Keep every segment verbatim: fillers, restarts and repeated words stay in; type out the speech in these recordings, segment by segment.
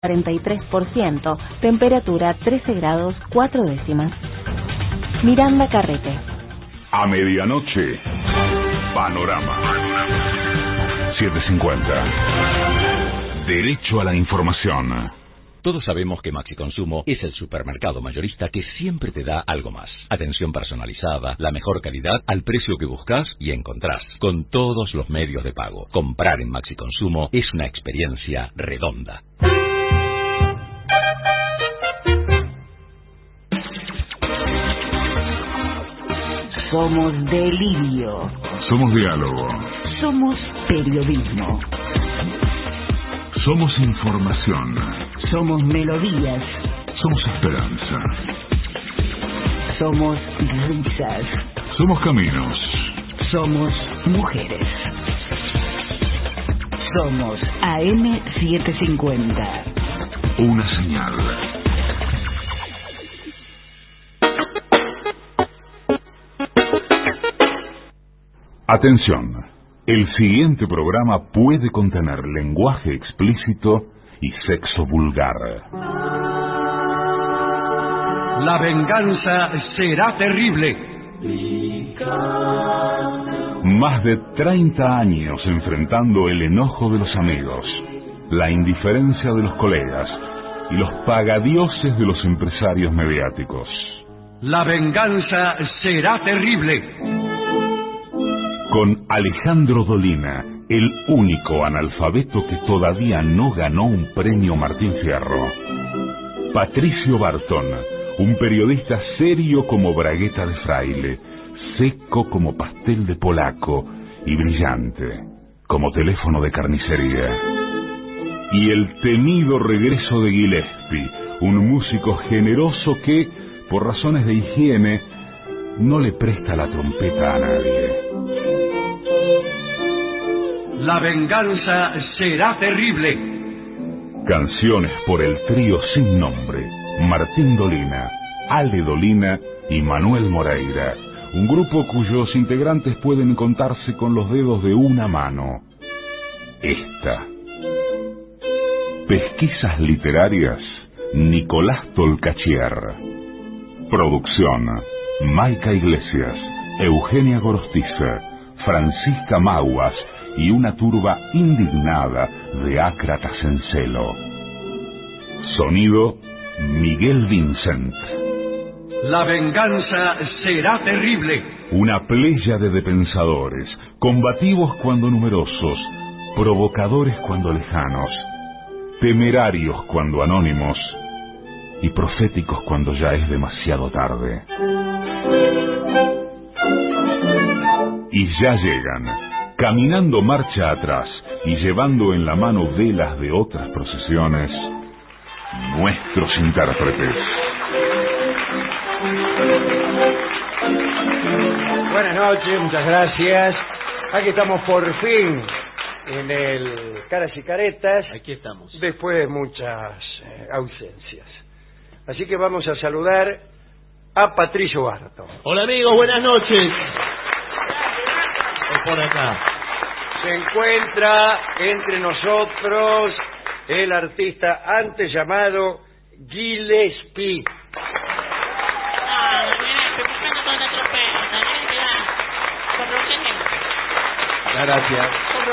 cuarenta y tres por ciento, temperatura trece grados cuatro décimas. Miranda Carrete. A medianoche, Panorama. setecientos cincuenta. Derecho a la información. Todos sabemos que Maxi Consumo es el supermercado mayorista que siempre te da algo más. Atención personalizada, la mejor calidad al precio que buscas y encontrás, con todos los medios de pago. Comprar en Maxi Consumo es una experiencia redonda. Somos delirio. Somos diálogo. Somos periodismo. Somos información. Somos melodías. Somos esperanza. Somos risas. Somos caminos. Somos mujeres. Somos A M setecientos cincuenta. Una señal. Atención. El siguiente programa puede contener lenguaje explícito y sexo vulgar. La venganza será terrible. Más de treinta años enfrentando el enojo de los amigos, la indiferencia de los colegas y los pagadioses de los empresarios mediáticos. La venganza será terrible. Con Alejandro Dolina, el único analfabeto que todavía no ganó un premio Martín Fierro. Patricio Bartón, un periodista serio como bragueta de fraile, seco como pastel de polaco y brillante como teléfono de carnicería. Y el temido regreso de Gillespie, un músico generoso que, por razones de higiene, no le presta la trompeta a nadie. La venganza será terrible. Canciones por el trío sin nombre, Martín Dolina, Ale Dolina y Manuel Moreira, un grupo cuyos integrantes pueden contarse con los dedos de una mano. Esta. Pesquisas literarias, Nicolás Tolcachier. Producción, Maica Iglesias, Eugenia Gorostiza, Francisca Maguas y una turba indignada de ácratas en celo. Sonido, Miguel Vincent. La venganza será terrible. Una pléyade de pensadores, combativos cuando numerosos, provocadores cuando lejanos, temerarios cuando anónimos y proféticos cuando ya es demasiado tarde. Y ya llegan, caminando marcha atrás y llevando en la mano velas de otras procesiones, nuestros intérpretes. Buenas noches, muchas gracias. Aquí estamos por fin en el Caras y Caretas. Aquí estamos. Después de muchas eh, ausencias. Así que vamos a saludar a Patricio Bartón. Hola amigos, buenas noches. Es por acá. Se encuentra entre nosotros el artista antes llamado Gillespie. Gracias.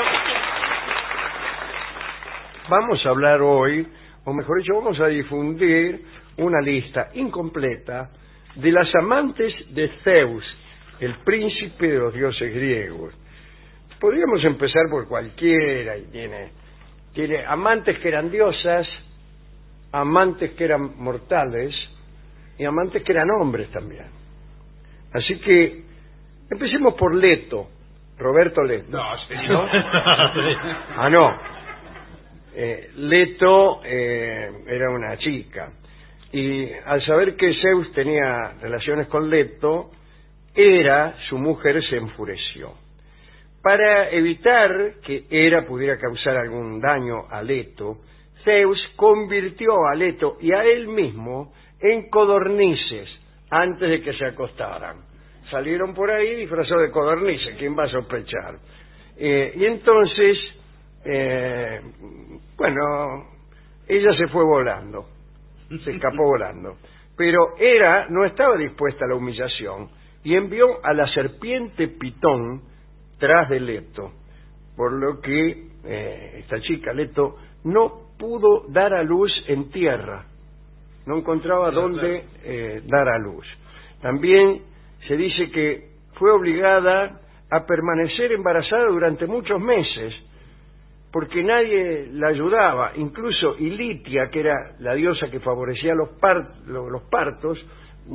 Vamos a hablar hoy, o mejor dicho, vamos a difundir una lista incompleta de las amantes de Zeus, el príncipe de los dioses griegos. Podríamos empezar por cualquiera, y tiene, tiene amantes que eran diosas, amantes que eran mortales, y amantes que eran hombres también. Así que empecemos por Leto, Roberto Leto. No, sí. ¿No? Ah, no. Eh, Leto eh, era una chica. Y al saber que Zeus tenía relaciones con Leto, Hera, su mujer, se enfureció. Para evitar que Hera pudiera causar algún daño a Leto, Zeus convirtió a Leto y a él mismo en codornices antes de que se acostaran. Salieron por ahí disfrazados de codornices, ¿quién va a sospechar? Eh, y entonces, eh, bueno, ella se fue volando, se escapó volando. Pero Hera no estaba dispuesta a la humillación y envió a la serpiente Pitón tras de Leto, por lo que eh, esta chica, Leto, no pudo dar a luz en tierra, no encontraba claro, dónde claro. Eh, dar a luz. También se dice que fue obligada a permanecer embarazada durante muchos meses, porque nadie la ayudaba. Incluso Ilitia, que era la diosa que favorecía los, par los partos,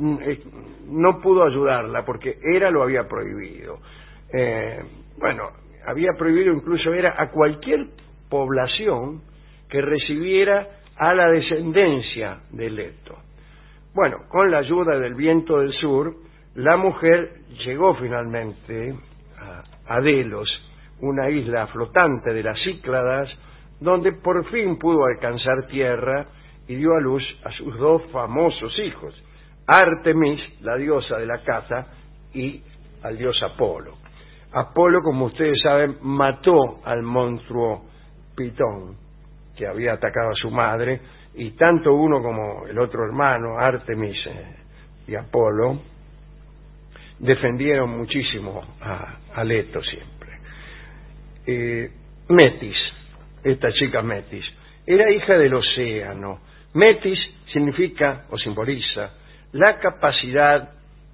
no pudo ayudarla, porque Hera lo había prohibido. Eh, bueno, había prohibido incluso Hera a cualquier población que recibiera a la descendencia de Leto. Bueno, con la ayuda del viento del sur, la mujer llegó finalmente a, a Delos, una isla flotante de las Cícladas, donde por fin pudo alcanzar tierra y dio a luz a sus dos famosos hijos, Artemis, la diosa de la caza, y al dios Apolo. Apolo, como ustedes saben, mató al monstruo Pitón, que había atacado a su madre, y tanto uno como el otro hermano, Artemis eh, y Apolo, defendieron muchísimo a, a Leto siempre. Eh, Metis, esta chica Metis, era hija del océano. Metis significa o simboliza la capacidad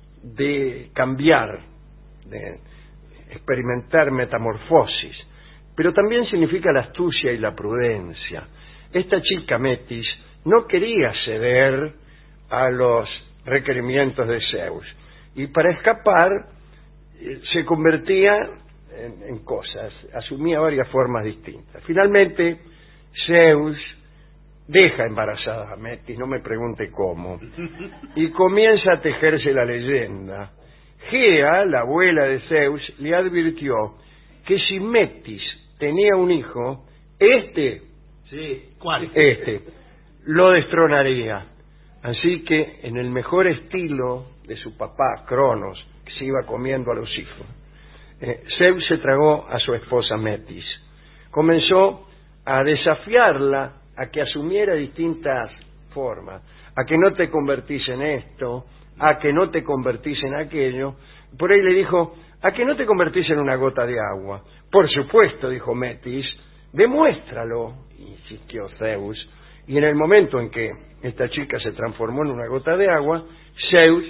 de cambiar, de experimentar metamorfosis, pero también significa la astucia y la prudencia. Esta chica Metis no quería ceder a los requerimientos de Zeus y para escapar eh, se convertía en, en cosas, asumía varias formas distintas. Finalmente Zeus deja embarazada a Metis, no me pregunte cómo, y comienza a tejerse la leyenda. Gea, la abuela de Zeus, le advirtió que si Metis tenía un hijo, este, sí, ¿cuál? este, lo destronaría. Así que, en el mejor estilo de su papá, Cronos, que se iba comiendo a los hijos, eh, Zeus se tragó a su esposa Metis. Comenzó a desafiarla a que asumiera distintas formas, a que no te convertís en esto, a que no te convertís en aquello. Por ahí le dijo, a que no te convertís en una gota de agua. Por supuesto, dijo Metis, demuéstralo, insistió Zeus. Y en el momento en que esta chica se transformó en una gota de agua, Zeus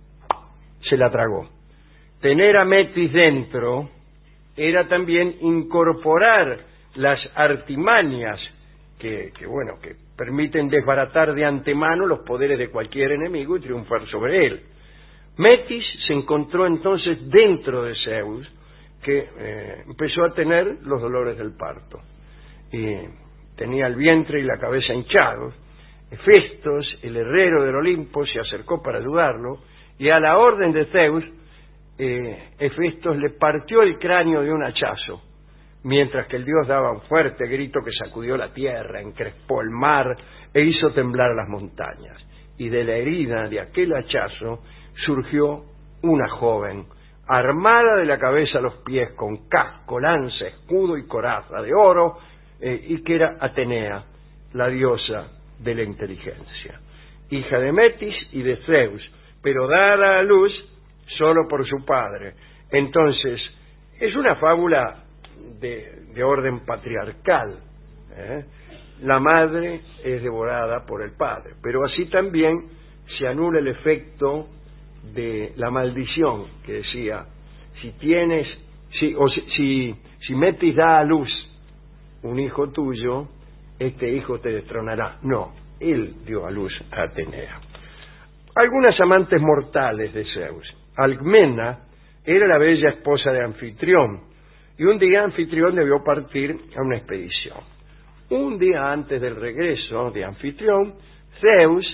se la tragó. Tener a Metis dentro era también incorporar las artimañas que, que bueno, que permiten desbaratar de antemano los poderes de cualquier enemigo y triunfar sobre él. Metis se encontró entonces dentro de Zeus, que eh, empezó a tener los dolores del parto. Y tenía el vientre y la cabeza hinchados. Hefestos, el herrero del Olimpo, se acercó para ayudarlo, y a la orden de Zeus, eh, Hefestos le partió el cráneo de un hachazo, mientras que el dios daba un fuerte grito que sacudió la tierra, encrespó el mar e hizo temblar las montañas. Y de la herida de aquel hachazo surgió una joven, armada de la cabeza a los pies, con casco, lanza, escudo y coraza de oro, eh, y que era Atenea, la diosa de la inteligencia, hija de Metis y de Zeus, pero dada a luz solo por su padre. Entonces, es una fábula de, de orden patriarcal, ¿eh? La madre es devorada por el padre, pero así también se anula el efecto de la maldición que decía, si tienes, si, o si, si, si Metis da a luz un hijo tuyo, este hijo te destronará. No, él dio a luz a Atenea. Algunas amantes mortales de Zeus. Alcmena era la bella esposa de Anfitrión, y un día Anfitrión debió partir a una expedición. Un día antes del regreso de Anfitrión, Zeus,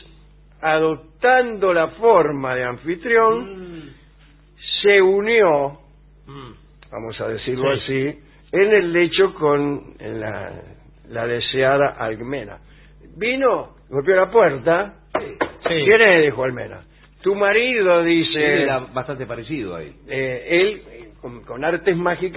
adoptando la forma de Anfitrión, mm. se unió, mm. vamos a decirlo sí. así, en el lecho con la, la deseada Alcmena. Vino, golpeó la puerta. Sí. Sí. ¿Quién es? Dijo Alcmena. Tu marido, dice. Él era bastante parecido ahí. Eh, él, con, con artes mágicas,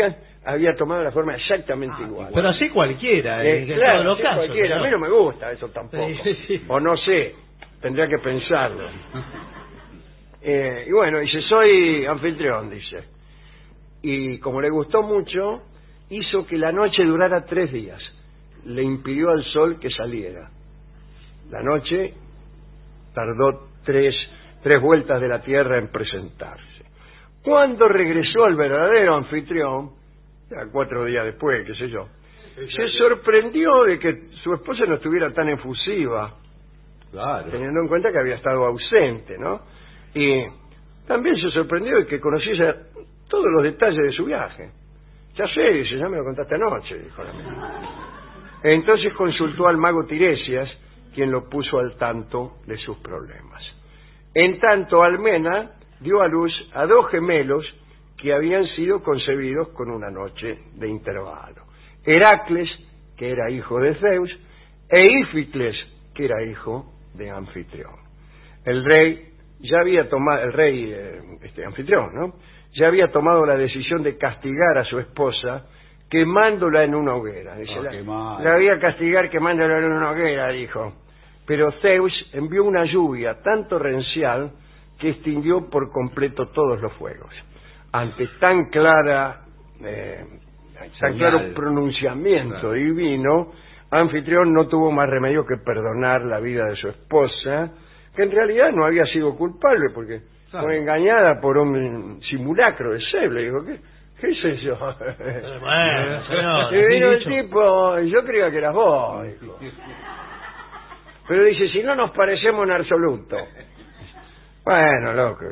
había tomado la forma exactamente ah, igual. Pero así cualquiera, eh, en claro, todos los así casos. Cualquiera. ¿No? A mí no me gusta eso tampoco. Sí, sí. O no sé, tendría que pensarlo. Eh, y bueno, dice, soy anfitrión, dice. Y como le gustó mucho, hizo que la noche durara tres días. Le impidió al sol que saliera. La noche tardó tres, tres vueltas de la tierra en presentarse. Cuando regresó el verdadero anfitrión, ya cuatro días después, qué sé yo, se sorprendió de que su esposa no estuviera tan efusiva, claro, teniendo en cuenta que había estado ausente, ¿no? Y también se sorprendió de que conociese todos los detalles de su viaje. Ya sé, dice, ya me lo contaste anoche, dijo la misma. Entonces consultó al mago Tiresias, quien lo puso al tanto de sus problemas. En tanto, Almena dio a luz a dos gemelos que habían sido concebidos con una noche de intervalo. Heracles, que era hijo de Zeus, e Íficles, que era hijo de Anfitrión. El rey ya había tomado, el rey eh, este Anfitrión, ¿no? Ya había tomado la decisión de castigar a su esposa quemándola en una hoguera. Dice, oh, la, la voy a castigar quemándola en una hoguera, dijo. Pero Zeus envió una lluvia tan torrencial que extinguió por completo todos los fuegos. Ante tan clara, eh, tan claro pronunciamiento claro. divino, Anfitrión no tuvo más remedio que perdonar la vida de su esposa, que en realidad no había sido culpable, porque claro. fue engañada por un simulacro de Zeus. Le dijo, ¿qué, qué es eso? Bueno, señor, y vino el tipo, yo creía que eras vos, dijo. Pero dice, si no nos parecemos en absoluto. Bueno, loco.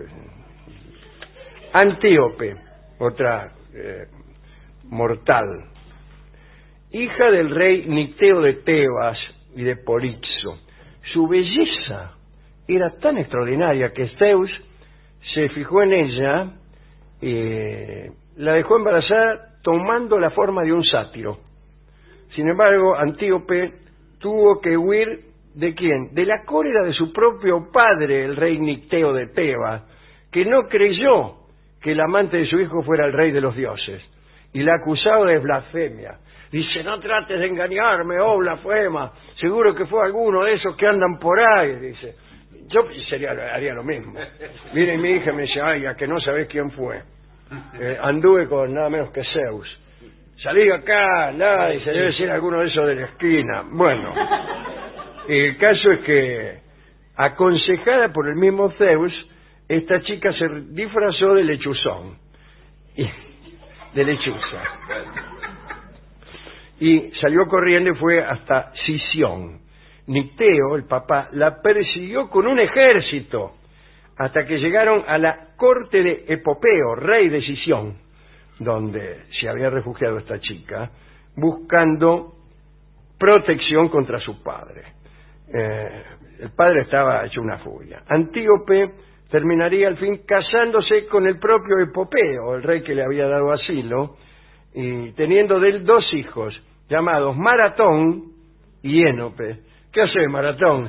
Antíope, otra eh, mortal, hija del rey Nicteo de Tebas y de Polixo. Su belleza era tan extraordinaria que Zeus se fijó en ella y eh, la dejó embarazada tomando la forma de un sátiro. Sin embargo, Antíope tuvo que huir ¿de quién? De la cólera de su propio padre, el rey Nicteo de Tebas, que no creyó que el amante de su hijo fuera el rey de los dioses, y la acusaba de blasfemia. Dice, no trates de engañarme, oh blasfema, seguro que fue alguno de esos que andan por ahí, dice. Yo sería, haría lo mismo. Mire, mi hija me dice, ay, a que no sabés quién fue. Eh, anduve con nada menos que Zeus. Salí acá, nada, y se debe ser alguno de esos de la esquina. Bueno, el caso es que, aconsejada por el mismo Zeus, esta chica se disfrazó de lechuzón, y, de lechuza, y salió corriendo y fue hasta Sición. Nicteo, el papá, la persiguió con un ejército hasta que llegaron a la corte de Epopeo, rey de Sición, donde se había refugiado esta chica, buscando protección contra su padre. Eh, el padre estaba hecho una furia. Antíope terminaría al fin casándose con el propio Epopeo, el rey que le había dado asilo, y teniendo de él dos hijos, llamados Maratón y Énope. ¿Qué hace Maratón?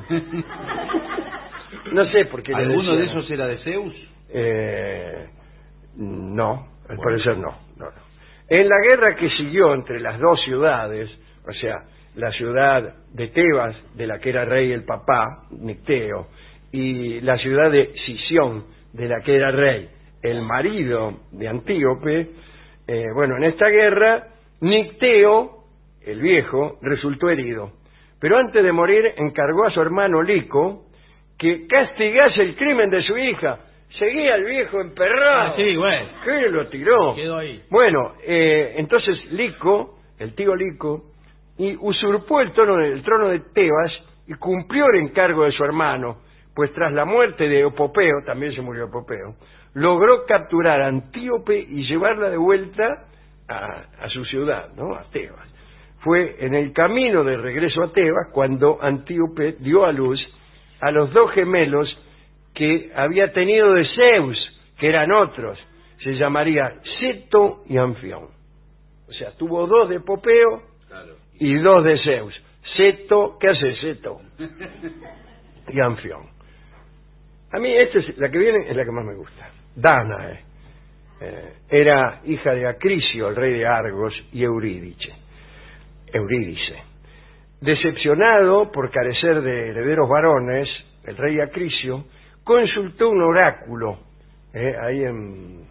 No sé por qué. ¿Alguno de esos era de Zeus? Eh, no, al bueno. parecer no, no, no. En la guerra que siguió entre las dos ciudades, o sea, la ciudad de Tebas, de la que era rey el papá, Nicteo, y la ciudad de Sición, de la que era rey el marido de Antíope, eh, bueno, en esta guerra, Nicteo, el viejo, resultó herido. Pero antes de morir encargó a su hermano Lico que castigase el crimen de su hija. Seguía el viejo emperrado. Ah, sí, bueno. ¿Qué lo tiró? Quedó ahí. Bueno, eh, entonces Lico, el tío Lico, y usurpó el trono, el trono de Tebas y cumplió el encargo de su hermano, pues tras la muerte de Epopeo, también se murió Epopeo, logró capturar a Antíope y llevarla de vuelta a, a su ciudad, ¿no? A Tebas. Fue en el camino de regreso a Tebas cuando Antíope dio a luz a los dos gemelos que había tenido de Zeus, que eran otros. Se llamaría Ceto y Anfión. O sea, tuvo dos de Epopeo claro. y dos de Zeus. Ceto, ¿qué hace Ceto? Y Anfión. A mí esta es la que viene, es la que más me gusta. Danae. eh, era hija de Acricio, el rey de Argos, y Eurídice. Eurídice. Decepcionado por carecer de herederos varones, el rey Acricio consultó un oráculo eh, ahí en...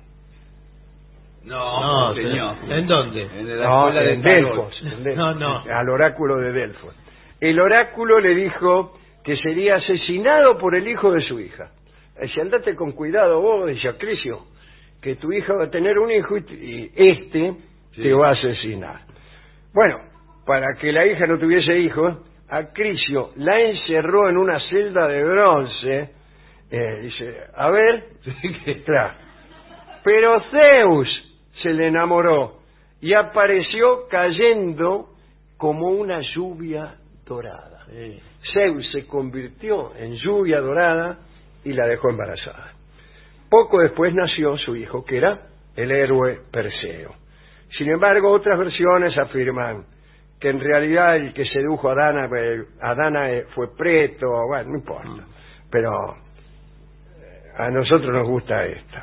No, no señor. ¿En dónde? En, la no, de en Delfos. En Delfos. No, no. Al oráculo de Delfos. El oráculo le dijo que sería asesinado por el hijo de su hija. Dice, andate con cuidado vos, dice Acricio, que tu hija va a tener un hijo y, y este sí. te va a asesinar. Bueno, para que la hija no tuviese hijos, Acricio la encerró en una celda de bronce. Eh, dice, a ver, claro. Pero Zeus se le enamoró y apareció cayendo como una lluvia dorada. Sí. Zeus se convirtió en lluvia dorada y la dejó embarazada. Poco después nació su hijo, que era el héroe Perseo. Sin embargo, otras versiones afirman que en realidad el que sedujo a Dana, a Dana fue Preto, bueno, no importa. Pero a nosotros nos gusta esta.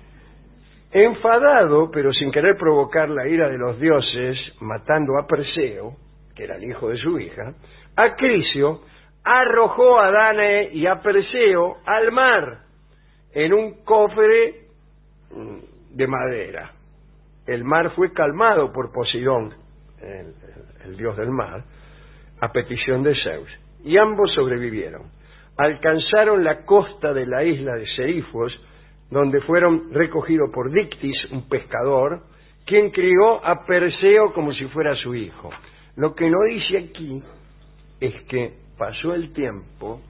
Enfadado, pero sin querer provocar la ira de los dioses, matando a Perseo, que era el hijo de su hija, Acricio arrojó a Danae y a Perseo al mar en un cofre de madera. El mar fue calmado por Poseidón, el, el, el dios del mar, a petición de Zeus, y ambos sobrevivieron. Alcanzaron la costa de la isla de Serífos, donde fueron recogidos por Dictis, un pescador, quien crió a Perseo como si fuera su hijo. Lo que no dice aquí es que pasó el tiempo,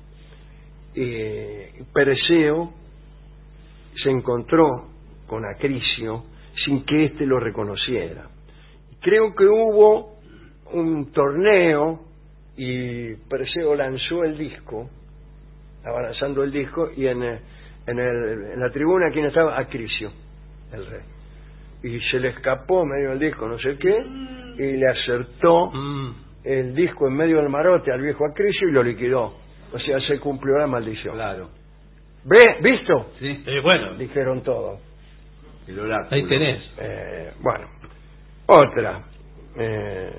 eh, Perseo se encontró con Acricio sin que éste lo reconociera. Creo que hubo un torneo y Perseo lanzó el disco, estaba lanzando el disco, y en, en, el, en la tribuna, ¿quién estaba? Acricio, el rey. Y se le escapó medio el disco, no sé qué, y le acertó mm. el disco en medio del marote al viejo Acricio y lo liquidó. O sea, se cumplió la maldición. Claro. ¿Ve? ¿Visto? Sí. Eh, bueno. Dijeron todo. El oráculo. Ahí tenés. Eh, bueno. Otra. Eh,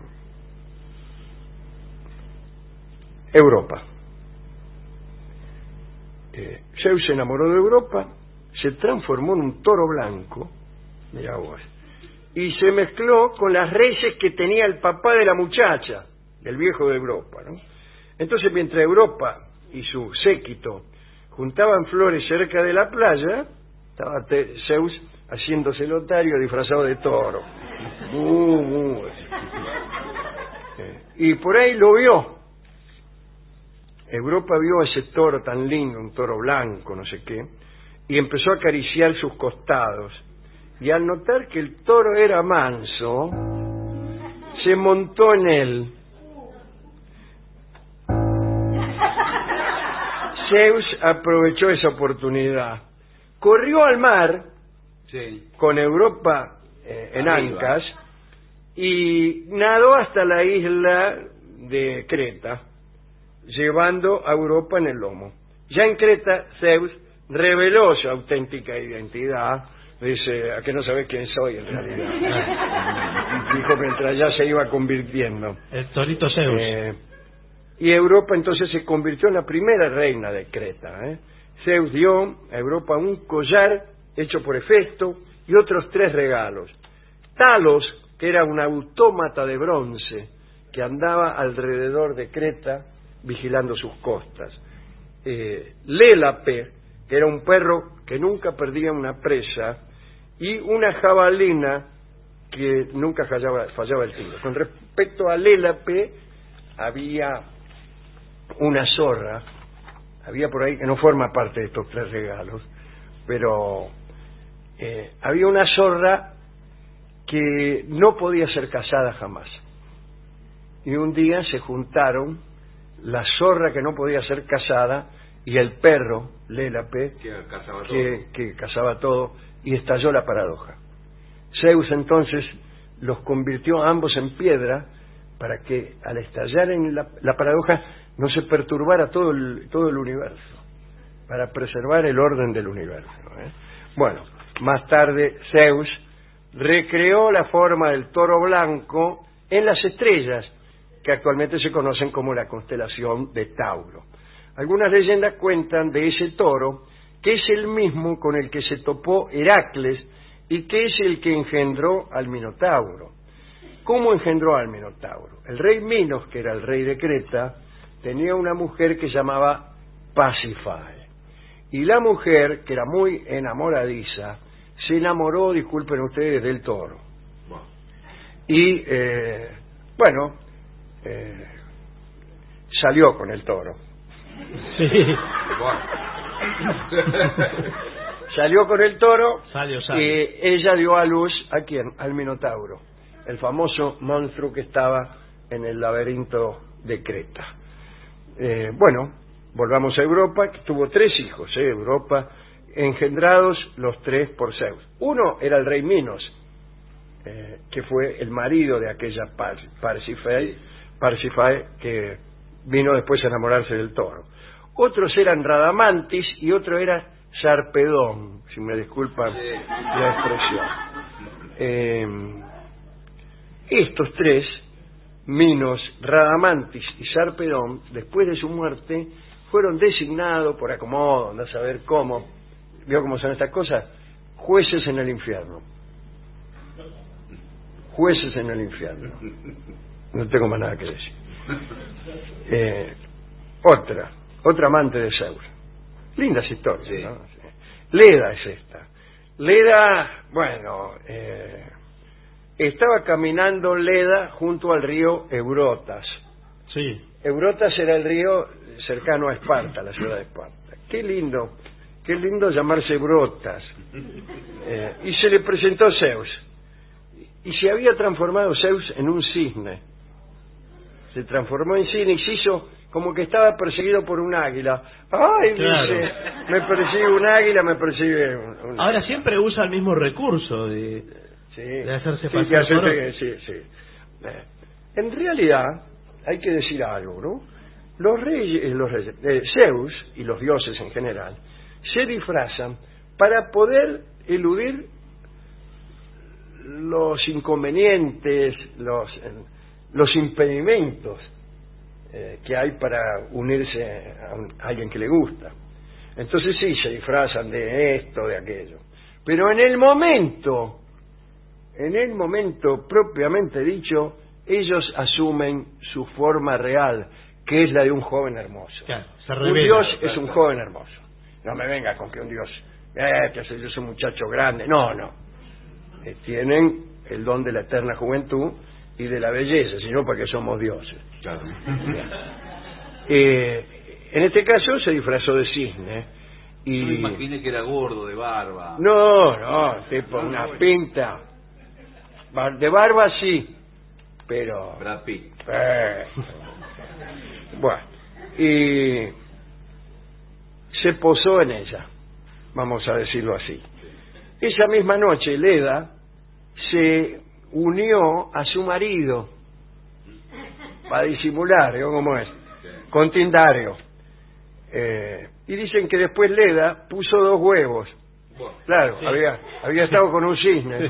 Europa. Eh, Zeus se enamoró de Europa, se transformó en un toro blanco, mirá vos, y se mezcló con las reses que tenía el papá de la muchacha, el viejo de Europa, ¿no? Entonces, mientras Europa y su séquito juntaban flores cerca de la playa, estaba Zeus haciéndose lotario disfrazado de toro. Uh, uh, y por ahí lo vio. Europa vio a ese toro tan lindo, un toro blanco, no sé qué, y empezó a acariciar sus costados. Y al notar que el toro era manso, se montó en él. Zeus aprovechó esa oportunidad. Corrió al mar, sí, con Europa eh, en Arriba. ancas, y nadó hasta la isla de Creta, llevando a Europa en el lomo. Ya en Creta, Zeus reveló su auténtica identidad. Dice, a que no sabés quién soy en realidad. Dijo mientras ya se iba convirtiendo. El torito Zeus. Eh, y Europa entonces se convirtió en la primera reina de Creta. ¿eh? Zeus dio a Europa un collar hecho por Hefesto y otros tres regalos. Talos, que era un autómata de bronce que andaba alrededor de Creta vigilando sus costas. Eh, Lélape, que era un perro que nunca perdía una presa, y una jabalina que nunca fallaba, fallaba el tiro. Con respecto a Lélape, había una zorra, había por ahí, que no forma parte de estos tres regalos, pero eh, había una zorra que no podía ser casada jamás. Y un día se juntaron la zorra que no podía ser casada y el perro, Lélape, que cazaba todo, que, que cazaba todo, y estalló la paradoja. Zeus entonces los convirtió a ambos en piedra para que al estallar en la, la paradoja no se perturbara todo el, todo el universo, para preservar el orden del universo. ¿eh? Bueno, Más tarde, Zeus recreó la forma del toro blanco en las estrellas, que actualmente se conocen como la constelación de Tauro. Algunas leyendas cuentan de ese toro, que es el mismo con el que se topó Heracles y que es el que engendró al Minotauro. ¿Cómo engendró al Minotauro? El rey Minos, que era el rey de Creta, tenía una mujer que se llamaba Pasífae. Y la mujer, que era muy enamoradiza, se enamoró, disculpen ustedes, del toro. Y, eh, bueno, eh, salió con el toro. Sí. Salió con el toro. Salió, salió. Y ella dio a luz, ¿a quién? Al Minotauro, el famoso monstruo que estaba en el laberinto de Creta. Eh, bueno, volvamos a Europa, que tuvo tres hijos, ¿eh? Europa, engendrados los tres por Zeus. Uno era el rey Minos, eh, que fue el marido de aquella Pasífae, Pasífae, que vino después a enamorarse del toro. Otros eran Radamantis y otro era Sarpedón, si me disculpan la expresión. Eh, estos tres, Minos, Radamantis y Sarpedón, después de su muerte, fueron designados por acomodo, andá a saber cómo, ¿vio cómo son estas cosas? Jueces en el infierno. Jueces en el infierno. No tengo más nada que decir. Eh, otra, otra amante de Zeus. Lindas historias, sí. ¿No? Leda es esta. Leda, bueno, eh, estaba caminando Leda junto al río Eurotas. Sí. Eurotas era el río cercano a Esparta, la ciudad de Esparta. Qué lindo, qué lindo llamarse Eurotas. Eh, y se le presentó Zeus. Y se había transformado Zeus en un cisne. Se transformó en cisne y se hizo como que estaba perseguido por un águila. ¡Ay! Claro. Dice, me persigue un águila, me persigue un, un... Ahora siempre usa el mismo recurso de, sí, de hacerse sí, pasar que hacerse- por- sí, sí. Eh, En realidad, hay que decir algo, ¿no? Los reyes, los reyes eh, Zeus y los dioses en general, se disfrazan para poder eludir los inconvenientes, los, eh, los impedimentos eh, que hay para unirse a, un- a alguien que le gusta. Entonces sí, se disfrazan de esto, de aquello. Pero en el momento, en el momento propiamente dicho, ellos asumen su forma real, que es la de un joven hermoso. Claro, se Un revela. dios es un joven hermoso. No me venga con que un dios, eh, que soy yo soy un muchacho grande. No, no. Eh, tienen el don de la eterna juventud y de la belleza, sino porque somos dioses. Claro. Eh, en este caso se disfrazó de cisne. Y... Yo me imaginé que era gordo, de barba. No, no, tipo una pinta. Bar- De barba sí, pero... Brad Pitt. Eh, bueno, y se posó en ella, vamos a decirlo así. Esa misma noche Leda se unió a su marido para disimular, ¿no? ¿Cómo es? Con Tindario. Eh, y dicen que después Leda puso dos huevos. Claro, Sí. había, había estado con un cisne.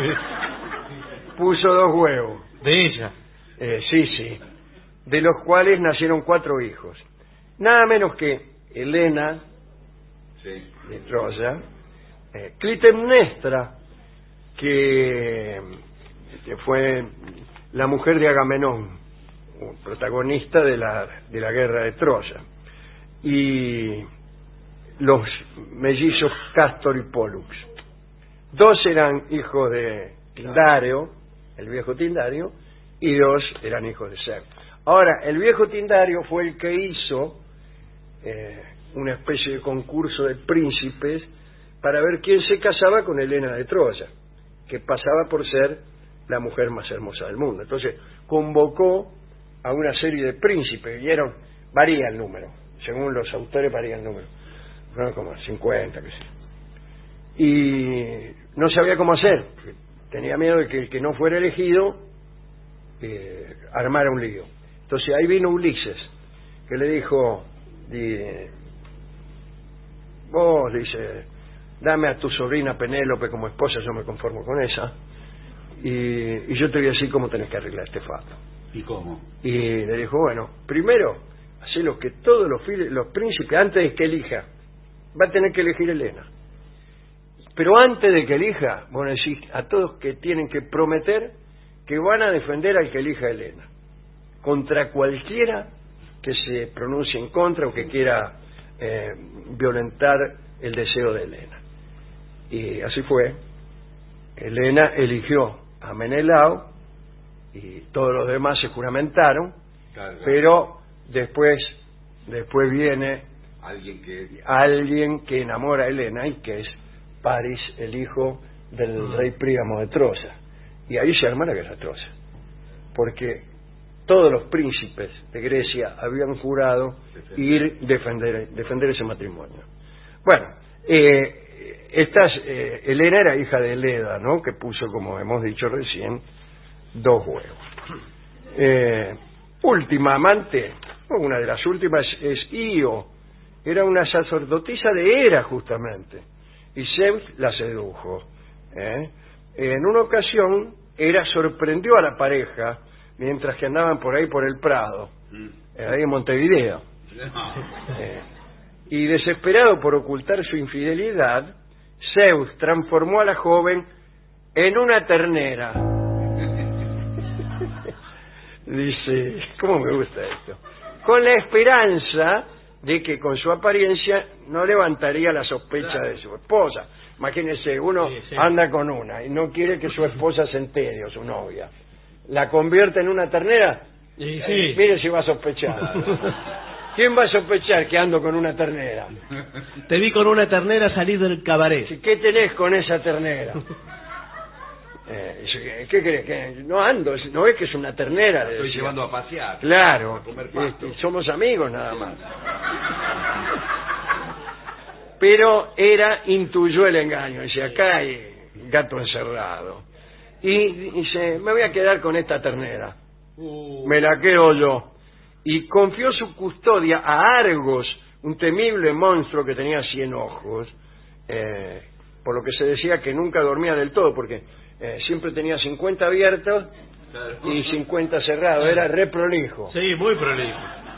Puso dos huevos. De ella. Eh, sí, sí. De los cuales nacieron cuatro hijos. Nada menos que Helena, Sí. de Troya, eh, Clitemnestra, que, que fue la mujer de Agamenón, un protagonista de la, de la guerra de Troya, y los mellizos Castor y Pólux. Dos eran hijos de Tindario, el viejo Tindario, y dos eran hijos de Zeus. Ahora, el viejo Tindario fue el que hizo eh, una especie de concurso de príncipes para ver quién se casaba con Helena de Troya, que pasaba por ser la mujer más hermosa del mundo. Entonces convocó a una serie de príncipes, vieron, varía el número, según los autores varía el número, fueron como cincuenta, qué sé yo. Y no sabía cómo hacer, tenía miedo de que el que no fuera elegido eh, armara un lío. Entonces ahí vino Ulises, que le dijo, di, vos, dice, dame a tu sobrina Penélope como esposa, yo me conformo con esa, y, y yo te voy a decir cómo tenés que arreglar este fato. ¿Y cómo? Y le dijo, bueno, primero, hacé lo que todos los, los príncipes, antes de que elija, va a tener que elegir Helena. Pero antes de que elija, bueno, decís a todos que tienen que prometer que van a defender al que elija Helena, contra cualquiera que se pronuncie en contra o que quiera eh, violentar el deseo de Helena. Y así fue. Helena eligió a Menelao y todos los demás se juramentaron, claro, claro. Pero después después viene alguien que alguien que enamora a Helena, y que es Paris, el hijo del uh-huh. rey Príamo de Troya. Y ahí se arma la guerra Troya, porque todos los príncipes de Grecia habían jurado ir defender defender ese matrimonio. Bueno, eh, estas eh, Helena era hija de Leda, ¿no?, que puso, como hemos dicho recién, dos huevos. Eh, última amante, una de las últimas, es Io. Era una sacerdotisa de Hera, justamente, y Zeus la sedujo. ¿eh? En una ocasión, Hera sorprendió a la pareja mientras que andaban por ahí por el Prado, eh, ahí en Montevideo. Eh, y desesperado por ocultar su infidelidad, Zeus transformó a la joven en una ternera. Dice, ¿cómo me gusta esto? Con la esperanza de que con su apariencia no levantaría la sospecha claro. de su esposa. Imagínese, uno sí, sí. anda con una y no quiere que su esposa se entere, o su novia. La convierte en una ternera, sí, sí. mire si va a sospechar. ¿Quién va a sospechar que ando con una ternera? Te vi con una ternera salir del cabaret. ¿Qué tenés con esa ternera? Eh, ¿Qué crees? Que no ando, no ves que es una ternera. La estoy llevando a pasear. Claro, a comer este, somos amigos nada más. Pero Hera intuyó el engaño, dice, acá hay gato encerrado. Y dice, me voy a quedar con esta ternera. Uh. Me la quedo yo. Y confió su custodia a Argos, un temible monstruo que tenía cien ojos, eh, por lo que se decía que nunca dormía del todo, porque eh, siempre tenía cincuenta abiertos claro. y cincuenta cerrados, era re prolijo. Sí, muy prolijo.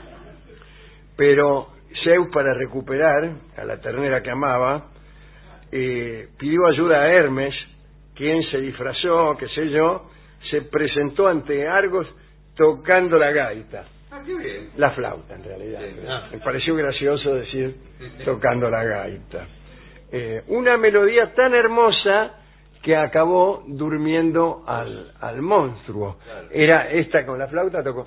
Pero Zeus, para recuperar a la ternera que amaba, eh, pidió ayuda a Hermes, quien se disfrazó, qué sé yo, se presentó ante Argos tocando la gaita. Ah, qué bien. La flauta, en realidad. Sí, ah. Me pareció gracioso decir tocando la gaita. Eh, una melodía tan hermosa que acabó durmiendo al, al monstruo. Claro. Era esta con la flauta, tocó.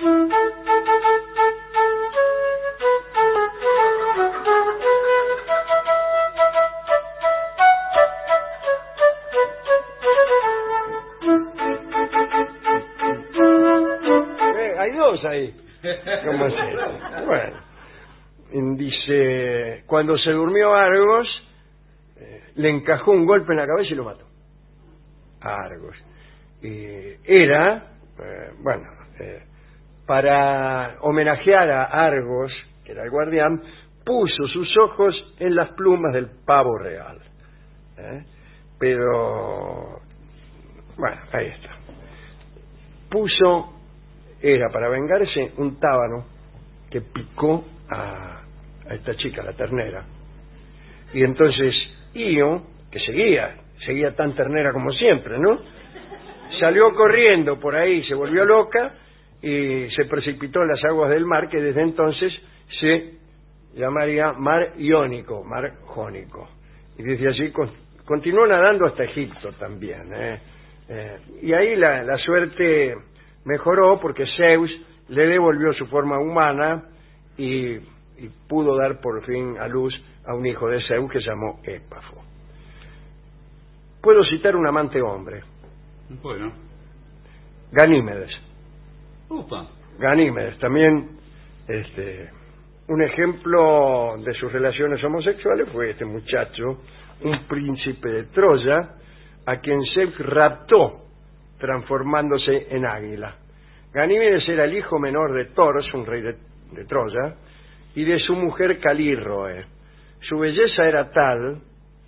Eh, hay dos ahí. ¿Cómo es eso? Bueno, dice, cuando se durmió Argos, eh, le encajó un golpe en la cabeza y lo mató. Argos. Eh, era, eh, bueno, eh, para homenajear a Argos, que era el guardián, puso sus ojos en las plumas del pavo real. ¿Eh? Pero, bueno, ahí está. Puso, era para vengarse, un tábano que picó a, a esta chica, la ternera. Y entonces Io, que seguía, seguía tan ternera como siempre, ¿no? Salió corriendo por ahí, se volvió loca y se precipitó en las aguas del mar, que desde entonces se llamaría Mar Iónico, Mar Jónico. Y desde allí con, continuó nadando hasta Egipto también. ¿eh? Eh, y ahí la, la suerte mejoró porque Zeus le devolvió su forma humana y, y pudo dar por fin a luz a un hijo de Zeus que se llamó Épafo. Puedo citar un amante hombre. Bueno. Ganímedes. Upa. Ganímedes, también este, un ejemplo de sus relaciones homosexuales fue este muchacho, un príncipe de Troya, a quien Zeus raptó, transformándose en águila. Ganímedes era el hijo menor de Toros, un rey de, de Troya, y de su mujer Calírroe. Su belleza era tal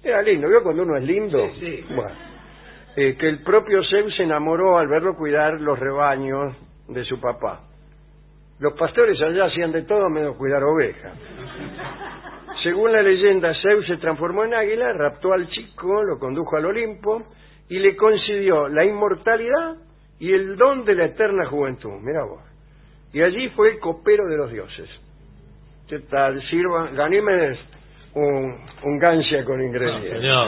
Era lindo, ¿vio cuando uno es lindo? Sí, sí. Bueno, eh, que el propio Zeus se enamoró al verlo cuidar los rebaños de su papá. Los pastores allá hacían de todo menos cuidar ovejas. Según la leyenda, Zeus se transformó en águila, raptó al chico, lo condujo al Olimpo y le concedió la inmortalidad y el don de la eterna juventud. Mirá vos. Y allí fue el copero de los dioses. ¿Qué tal? Sirva, Ganímedes, un, un gancia con ingredientes. No,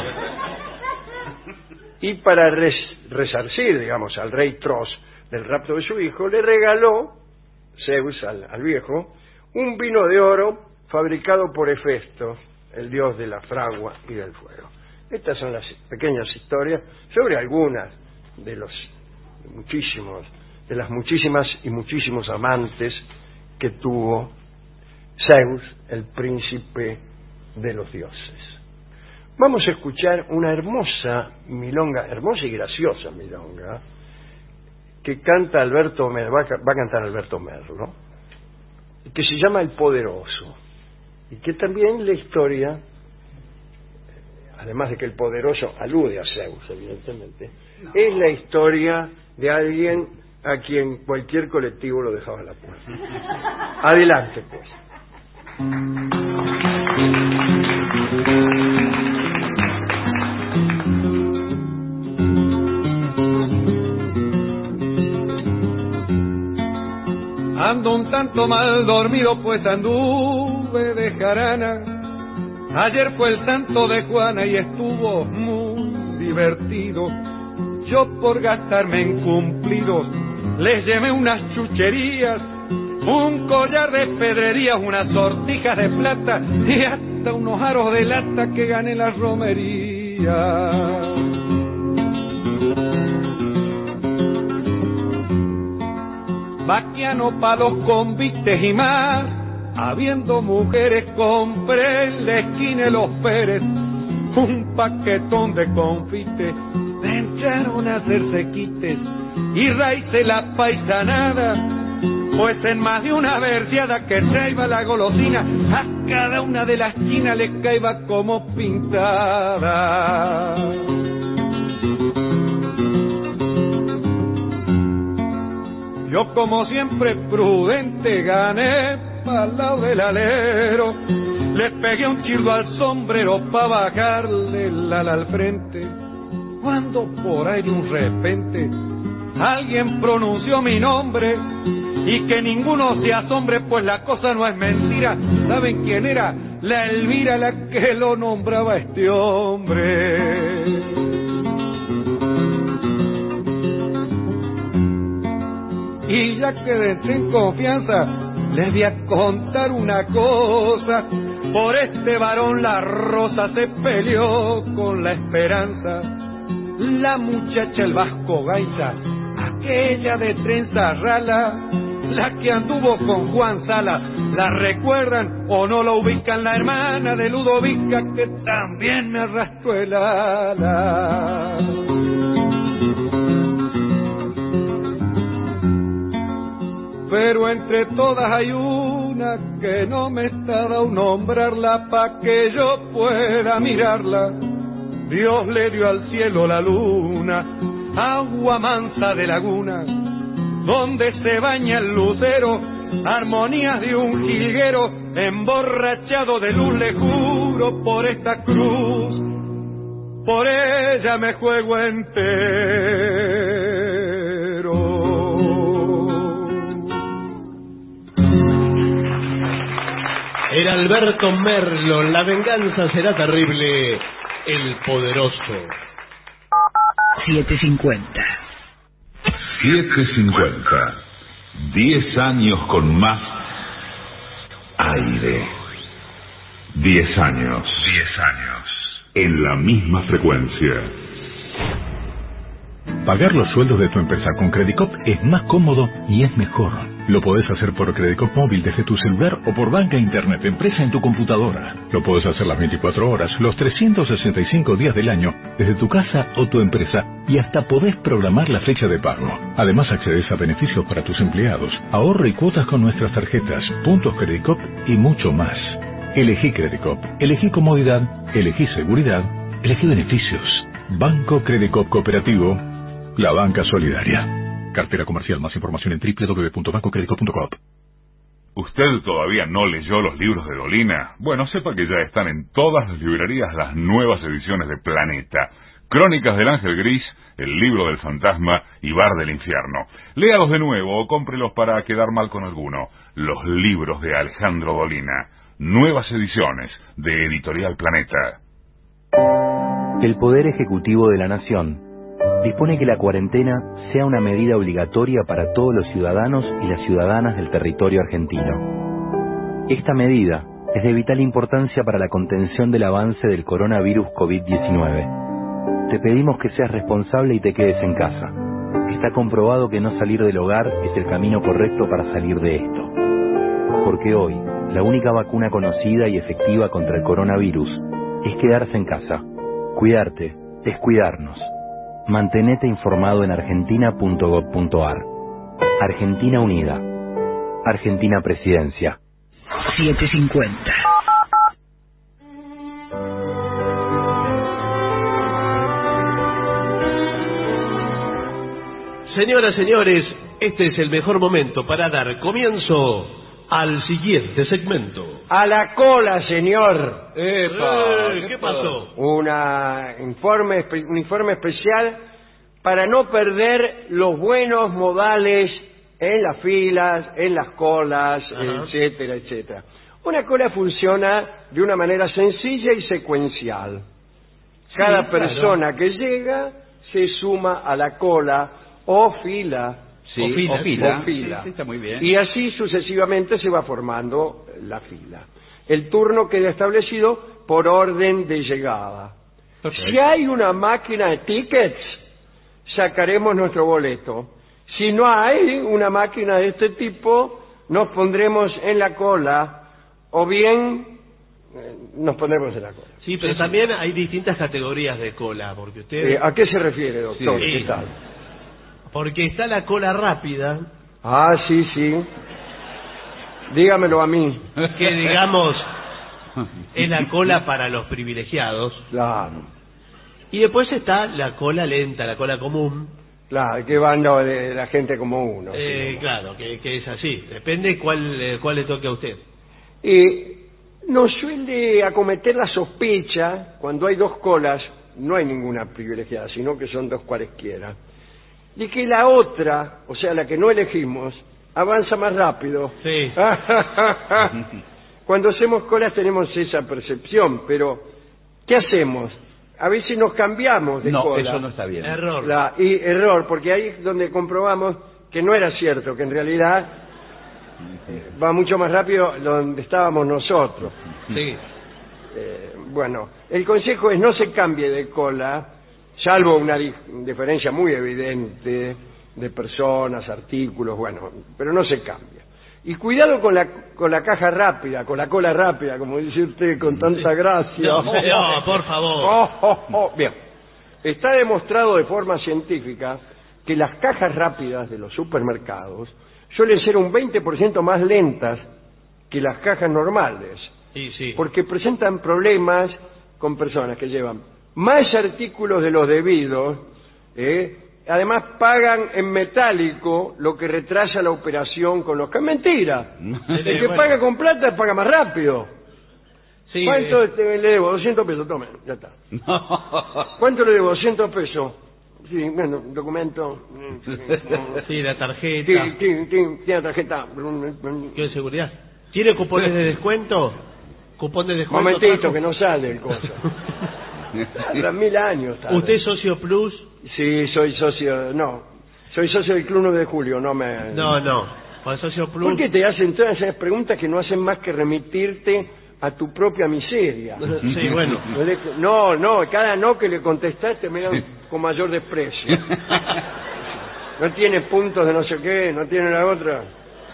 Y para res, resarcir, digamos, al rey Tros del rapto de su hijo, le regaló Zeus al, al viejo un vino de oro fabricado por Hefesto, el dios de la fragua y del fuego. Estas son las pequeñas historias sobre algunas de los muchísimos, de las muchísimas y muchísimos amantes que tuvo Zeus, el príncipe de los dioses. Vamos a escuchar una hermosa milonga, hermosa y graciosa milonga, que canta Alberto Mer, va a, va a cantar Alberto Merlo, que se llama El Poderoso, y que también la historia, además de que el poderoso alude a Zeus, evidentemente, no. es la historia de alguien a quien cualquier colectivo lo dejaba en la puerta. Adelante, pues. Ando un tanto mal dormido, pues anduve de jarana. Ayer fue el santo de Juana y estuvo muy divertido. Yo por gastarme en cumplidos les llevé unas chucherías, un collar de pedrerías, unas sortijas de plata y hasta unos aros de lata que gané la romería. Vaquiano pa' los convites y más, habiendo mujeres compré en la esquina de los Pérez un paquetón de confites. Me entraron a hacerse quites y raíce la paisanada, pues en más de una verseada que traía la golosina, a cada una de las chinas le caía como pintada. Yo como siempre prudente gané pa'l lado del alero, le pegué un chirdo al sombrero pa' bajarle el ala al frente, cuando por ahí de un repente alguien pronunció mi nombre y que ninguno se asombre, pues la cosa no es mentira. ¿Saben quién era? La Elvira, la que lo nombraba este hombre. Y ya que entré en confianza, les voy a contar una cosa. Por este varón la rosa se peleó con la esperanza. La muchacha el Vasco Gaita, aquella de trenza rala, la que anduvo con Juan Sala, ¿la recuerdan o no la ubican? La hermana de Ludovica que también me arrastró el ala. Pero entre todas hay una que no me está dado nombrarla pa' que yo pueda mirarla. Dios le dio al cielo la luna, agua mansa de laguna, donde se baña el lucero, armonías de un jilguero, emborrachado de luz le juro por esta cruz, por ella me juego entero. Era Alberto Merlo, La venganza será terrible, El Poderoso. siete cincuenta. siete cincuenta. Diez años con más aire. Diez años. Diez años. En la misma frecuencia. Pagar los sueldos de tu empresa con Credicop es más cómodo y es mejor. Lo podés hacer por Credicop móvil desde tu celular o por banca internet empresa en tu computadora. Lo podés hacer las veinticuatro horas, los trescientos sesenta y cinco días del año, desde tu casa o tu empresa, y hasta podés programar la fecha de pago. Además accedes a beneficios para tus empleados, ahorro y cuotas con nuestras tarjetas, puntos Credicop y mucho más. Elegí Credicop, elegí comodidad, elegí seguridad, Elegí beneficios. Banco Credicop Cooperativo, la banca solidaria. Cartera comercial. Más información en doble u doble u doble u punto banco credicop punto com. ¿Usted todavía no leyó los libros de Dolina? Bueno, sepa que ya están en todas las librerías las nuevas ediciones de Planeta. Crónicas del Ángel Gris, El libro del fantasma y Bar del infierno. Léalos de nuevo o cómprelos para quedar mal con alguno. Los libros de Alejandro Dolina. Nuevas ediciones de Editorial Planeta. El Poder Ejecutivo de la Nación dispone que la cuarentena sea una medida obligatoria para todos los ciudadanos y las ciudadanas del territorio argentino. Esta medida es de vital importancia para la contención del avance del coronavirus COVID diecinueve. Te pedimos que seas responsable y te quedes en casa. Está comprobado que no salir del hogar es el camino correcto para salir de esto. Porque hoy, la única vacuna conocida y efectiva contra el coronavirus es quedarse en casa. Cuidarte es cuidarnos. Mantenete informado en argentina punto gob punto ar. Argentina Unida. Argentina Presidencia. siete cincuenta. Señoras, señores, este es el mejor momento para dar comienzo al siguiente segmento. A la cola, señor. Epa, eh, ¿Qué pasó? Una informe, un informe especial para no perder los buenos modales en las filas, en las colas, Ajá. etcétera, etcétera. Una cola funciona de una manera sencilla y secuencial. Cada Sí, persona claro. que llega se suma a la cola o fila. Sí, O fila. o fila. O fila. Sí, sí, está muy bien. Y así sucesivamente se va formando la fila. El turno queda establecido por orden de llegada. Perfecto. Si hay una máquina de tickets, sacaremos nuestro boleto. Si no hay una máquina de este tipo, nos pondremos en la cola o bien eh, nos pondremos en la cola. Sí, pero también hay distintas categorías de cola, porque usted... Eh, ¿A qué se refiere, doctor? Sí. ¿Qué tal? Porque está la cola rápida, Ah, sí, sí. Dígamelo a mí. que digamos es la cola para los privilegiados. Claro, Y después está la cola lenta, la cola común. claro, que banda de la gente como uno. Eh, sí. claro, que, que es así. Depende cuál, eh, cuál le toque a usted. Y nos suele acometer la sospecha, cuando hay dos colas, no hay ninguna privilegiada, sino que son dos cualesquiera, de que la otra, o sea, la que no elegimos, avanza más rápido. Sí. Cuando hacemos colas tenemos esa percepción, pero ¿qué hacemos? A veces nos cambiamos de No, cola. eso no está bien. Error. La- y error, porque ahí es donde comprobamos que no era cierto, que en realidad eh, va mucho más rápido donde estábamos nosotros. Sí. Eh, bueno, el consejo es no se cambie de cola, salvo una di- diferencia muy evidente de personas, artículos, bueno, pero no se cambia. Y cuidado con la con la caja rápida, con la cola rápida, como dice usted con tanta gracia. No, señor, por favor. Oh, oh, oh. Bien, está demostrado de forma científica que las cajas rápidas de los supermercados suelen ser un veinte por ciento más lentas que las cajas normales, Sí, sí. porque presentan problemas con personas que llevan más artículos de los debidos, ¿eh? Además pagan en metálico, lo que retrasa la operación con los que... Mentira, el que bueno. paga con plata paga más rápido. Sí, ¿Cuánto eh, te- le debo? doscientos pesos, tome, ya está. ¿Cuánto le debo? doscientos pesos. Sí, bueno, documento. sí, la tarjeta. Sí, sí, sí, tiene tarjeta. ¿Qué de seguridad? ¿Quiere cupones de descuento? ¿Cupón de descuento? Momentito, trajo? que no sale el coso. Hace mil años. tarde. ¿Usted es socio plus? Sí, soy socio, no. Soy socio del Club nueve de Julio, no me... No, no. Con socio plus. ¿Por qué te hacen todas esas preguntas que no hacen más que remitirte a tu propia miseria? Sí, bueno. No, no, cada no que le contestaste me dan con mayor desprecio. No tiene puntos de no sé qué, no tiene la otra.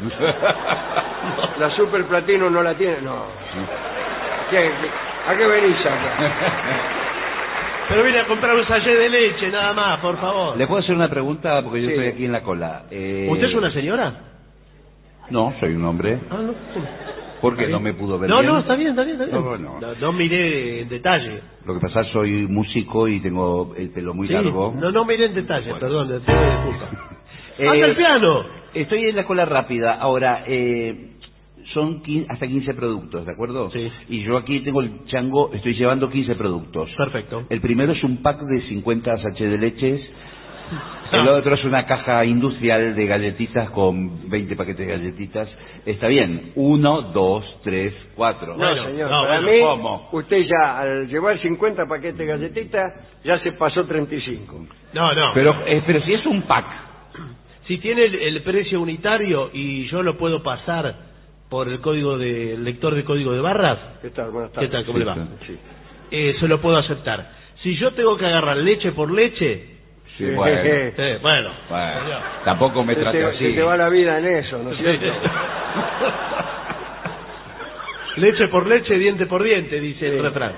La Super Platino no la tiene, no. ¿Qué, qué, ¿A qué venís acá? Pero vine a comprar un sachet de leche, nada más, por favor. ¿Le puedo hacer una pregunta? Porque yo Sí. estoy aquí en la cola. Eh, ¿Usted es una señora? No, soy un hombre. Ah, no. ¿Por qué no me pudo ver No, bien? no, está bien, está bien, está bien. No, no. No, no miré en detalle. Lo que pasa es que soy músico y tengo el pelo muy Sí, largo. No, no miré en detalle, Bueno. perdón, te pido disculpas. Eh, ¡Anda el piano! Estoy en la escuela rápida. Ahora, eh, son quince, hasta quince productos, ¿de acuerdo? Sí. Y yo aquí tengo el chango, estoy llevando quince productos. Perfecto. El primero es un pack de cincuenta sachets de leches. El otro es una caja industrial de galletitas con veinte paquetes de galletitas. Está bien. Uno, dos, tres, cuatro. No, Bueno, señor, no, para bueno, mí, ¿cómo? usted ya, al llevar cincuenta paquetes de galletitas, ya se pasó treinta y cinco. No, no. Pero, eh, pero si es un pack. Si tiene el, el precio unitario y yo lo puedo pasar por el código de el lector de código de barras, ¿Qué tal? Buenas ¿qué tardes. tal? ¿Cómo le va? Sí. Eh, se lo puedo aceptar. Si yo tengo que agarrar leche por leche, Sí, bueno. eh, bueno, Bueno, señor. tampoco me Se trate te, así. se te va la vida en eso, ¿no es cierto? Leche por leche, diente por diente, dice el Sí. refrán.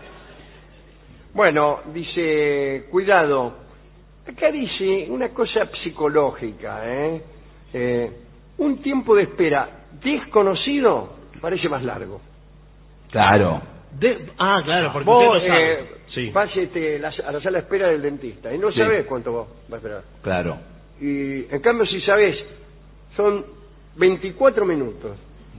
Bueno, dice, cuidado. Acá dice una cosa psicológica, ¿eh? Eh, un tiempo de espera desconocido parece más largo. Claro. De- ah, claro, porque Vos usted no sabe. eh, Sí. vas este, la- a la sala de espera del dentista y no Sí. sabés cuánto vos vas a esperar. Claro. Y en cambio si sabés, son veinticuatro minutos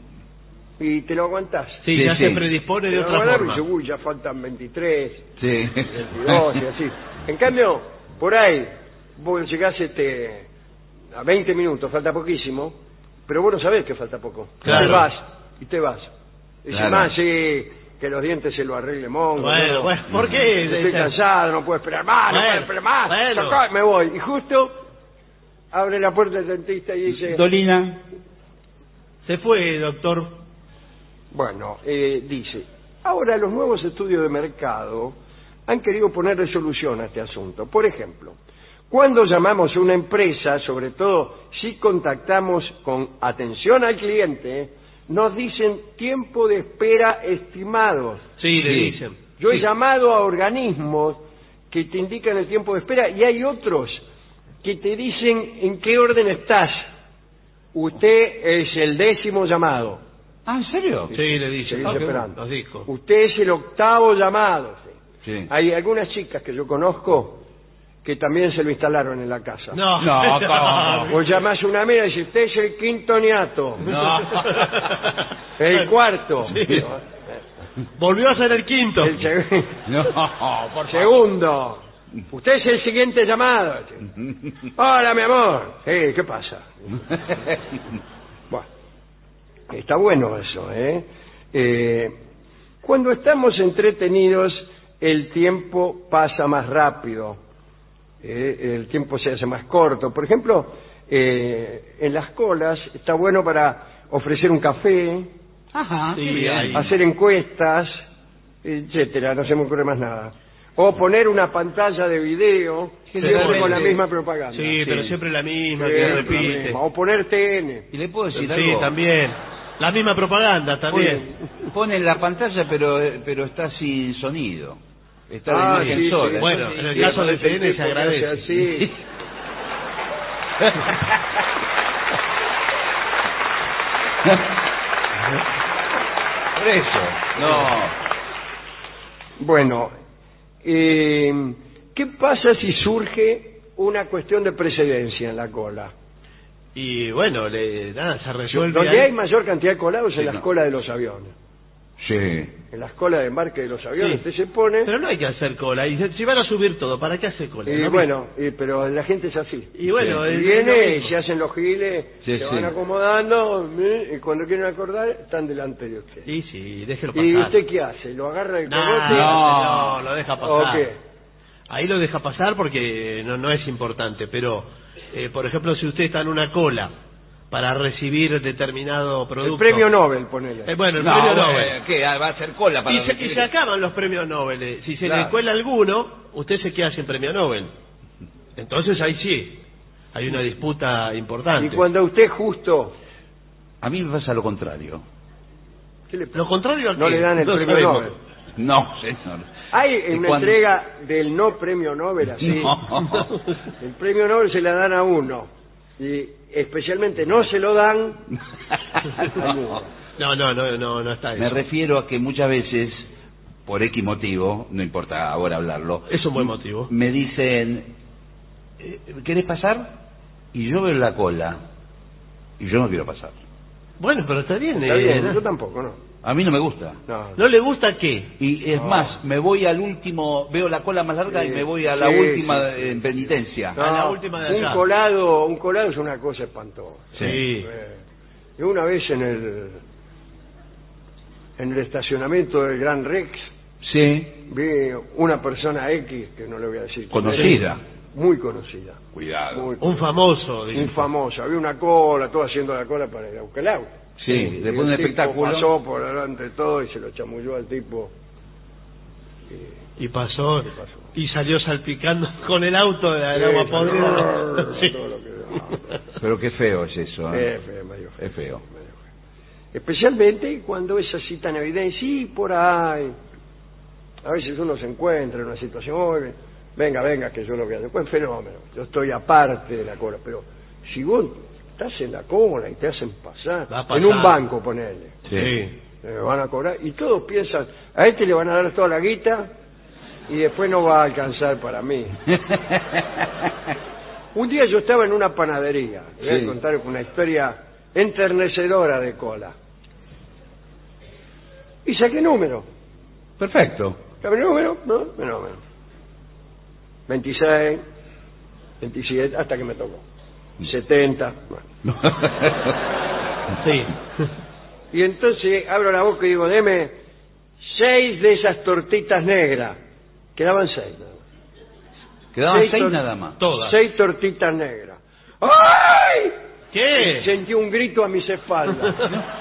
y te lo aguantás. Sí, Sí, ya sí. se predispone Te de lo otra aguantás y forma. dices, uy, ya faltan veintitrés, Sí. veintidós y así. En cambio, por ahí, vos llegás este, a veinte minutos, falta poquísimo, pero vos no sabés que falta poco. Claro. Y te vas, y te vas. Y Claro. más, sí, que los dientes se lo arregle Mongo. Bueno, ¿no? bueno, ¿por qué? Estoy cansado, no puedo esperar más, no Bueno, puedo esperar más. bueno. Tocá, me voy. Y justo abre la puerta del dentista y dice... Dolina. Se fue, doctor. Bueno, eh, dice, ahora los nuevos estudios de mercado han querido ponerle solución a este asunto. Por ejemplo, cuando llamamos a una empresa, sobre todo si contactamos con atención al cliente, nos dicen tiempo de espera estimados. Sí, le Sí. dicen. Yo he Sí. llamado a organismos que te indican el tiempo de espera y hay otros que te dicen en qué orden estás. Usted es el décimo llamado. Ah, ¿en serio? Sí, le dicen. Seguís Ah, qué esperando. bueno, nos dijo. Usted es el octavo llamado. sí. Sí. Hay algunas chicas que yo conozco que también se lo instalaron en la casa. No, No, ¿cómo? Vos llamás a una amiga y dice, usted es el quinto niato. No. El cuarto. Sí. Volvió a ser el quinto. El seg- No, por favor. segundo. Usted es el siguiente llamado. Hola, mi amor. Eh, ¿qué pasa? Bueno, está bueno eso, ¿eh? Eh, Cuando estamos entretenidos, el tiempo pasa más rápido. Eh, el tiempo se hace más corto. Por ejemplo, eh, en las colas está bueno para ofrecer un café, Ajá. Sí, qué bien. hay- hacer encuestas, etcétera. No se me ocurre más nada. O poner una pantalla de video siempre Generalmente- con la misma propaganda. Sí, pero siempre la misma, que Siempre la repite. misma. O poner T N. ¿Y le puedo decir Sí, algo? también. La misma propaganda, también. Ponen la pantalla, pero pero está sin sonido. Está Ah, de imagen sí, sola. sí. Bueno, en el Sí, caso de parece T N el se tipo que hace agradece. así. Por eso. No. Bueno, eh, ¿qué pasa si surge una cuestión de precedencia en la cola? Y bueno, le, nada, se resuelve. Donde ahí. hay mayor cantidad de colados Sí, en las no. colas de los aviones. Sí. En las colas de embarque de los aviones Sí. usted se pone Pero no hay que hacer cola. Y se- si van a subir todo, ¿para qué hacer cola? y ¿No? bueno, y- pero la gente es así. Y bueno, Y es- es viene lo y mismo. se hacen los giles, Sí, se sí. van acomodando ¿eh? y cuando quieren acordar están delante de usted. Y sí, déjelo pasar. ¿Y usted qué hace? ¿Lo agarra el No, cogote? no, lo deja ¿O pasar. qué? Ahí lo deja pasar porque no, no es importante, pero, eh, por ejemplo, si usted está en una cola para recibir determinado El producto... premio Nobel, ponele. Eh, bueno, el No, premio bueno, Nobel. ¿qué? Ah, va a hacer cola para Y se, y recibir- se acaban los premios Nobel. eh. Si se Claro. le cuela alguno, usted se queda sin premio Nobel. Entonces ahí sí, hay una disputa importante. Y cuando usted justo... A mí me pasa lo contrario. ¿qué le- Lo contrario a No qué? le dan el No premio sabemos. Nobel. No, señor. Hay ¿Y una cuándo? entrega del no premio Nobel así. No. El premio Nobel se la dan a uno. Y especialmente no se lo dan a ninguno. No, no, no, no, no está eso. Me refiero a que muchas veces, por X motivo, no importa ahora hablarlo. Es un buen motivo. Me dicen, ¿querés pasar? Y yo veo la cola. Y yo no quiero pasar. Bueno, pero está bien. Está eh, bien, ¿no? yo tampoco, ¿no? A mí no me gusta. No, ¿No le gusta qué? Y es No. más, me voy al último, veo la cola más larga Sí, y me voy a la sí, última sí, eh, en penitencia. No, A la última de un allá. colado, un colado es una cosa espantosa. Sí. Eh, yo una vez en el en el estacionamiento del Gran Rex Sí. vi una persona X, que no le voy a decir quién Conocida. es, muy conocida, Cuidado. muy Un conocida. famoso. un digamos. famoso, había una cola, todo haciendo la cola para ir a buscar el auto. Sí, Y después de el un tipo espectáculo. pasó por delante de todo y se lo chamulló al tipo. Y pasó, ¿Qué pasó? y salió salpicando con el auto del Sí, agua sí, podrida. Sí. todo lo que- Pero qué feo es eso. ¿eh? Es feo, medio feo. Es feo. Especialmente cuando es así tan evidente, sí, por ahí. A veces uno se encuentra en una situación, "Oye, venga, venga, que yo lo voy a hacer". Pues fenómeno, yo estoy aparte de la cola, pero si vos estás en la cola y te hacen pasar, Va a pasar. en un banco, ponele, Sí. eh, van a cobrar, y todos piensan, a este le van a dar toda la guita y después no va a alcanzar para mí. Un día yo estaba en una panadería, le voy Sí. a contar una historia enternecedora de cola. Y saqué número. Perfecto. ¿Sabe el número? ¿No? El número. veintiséis, veintisiete, hasta que me tocó. setenta. Bueno. Sí. Y entonces abro la boca y digo, deme seis de esas tortitas negras. Quedaban seis. nada más. Quedaban Seis seis tor- nada más. Todas. Seis tortitas negras. ¡Ay! ¿Qué? Sentí un grito a mis espaldas.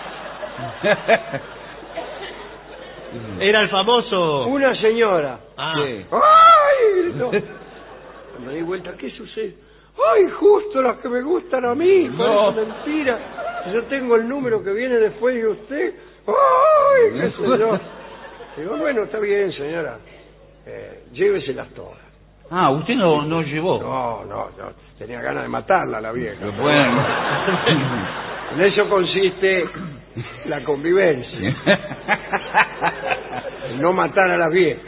Era el famoso. Una señora. Ah. Sí. ¡Ay! Gritó. Me di vuelta, ¿qué sucede? ¡Ay, justo las que me gustan a mí! No. Parece mentira. Yo tengo el número que viene después de usted. ¡Ay! ¿Qué sé yo? Digo, bueno, está bien, señora. Eh, lléveselas todas. Ah, usted no, no llevó. No, no, no. Tenía ganas de matarla la vieja. Bueno. En eso consiste la convivencia. El no matar a las viejas.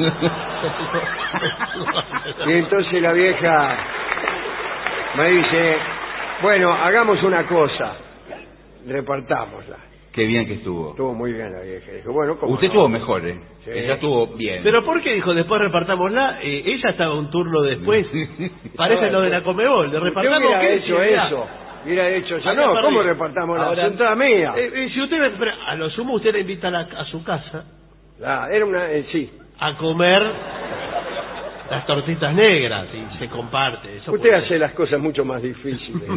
Y entonces la vieja me dice, bueno, hagamos una cosa, repartámosla. Qué bien que estuvo. Estuvo muy bien la vieja. Dijo, bueno, ¿cómo Usted no? estuvo mejor, ¿eh? Sí. Ella estuvo bien. Pero ¿por qué dijo después repartámosla? Eh, ella estaba un turno después. Parece lo de la Comebol, de Usted repartamos. hubiera ¿qué? hecho Sí, mirá. eso. Hubiera hecho eso. Acá No, para ¿cómo arriba. repartamos la Ahora- sentada mía? Eh, eh, si usted, pero a lo sumo usted la invita a, la- a su casa Ah, era una, eh, sí. a comer las tortitas negras y se comparte. Eso Usted puede hace ser. las cosas mucho más difíciles.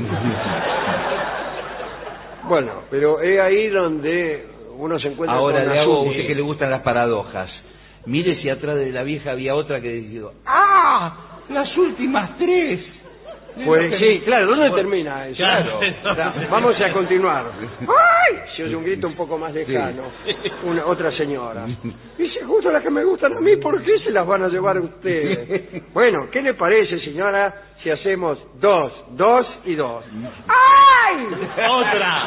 Bueno, pero es ahí donde uno se encuentra Ahora con le hago a asuntos. usted que le gustan las paradojas. Mire si atrás de la vieja había otra que dijo, ¡ah! Las últimas tres. Pues sí, claro, ¿dónde Bueno, termina eso? claro. O sea, vamos a continuar. ¡Ay! Se oye un grito un poco más lejano. Una, otra señora. Dice, justo las que me gustan a mí, ¿por qué se las van a llevar a ustedes? Bueno, ¿qué le parece, señora, si hacemos dos, dos y dos? ¡Ay! Otra.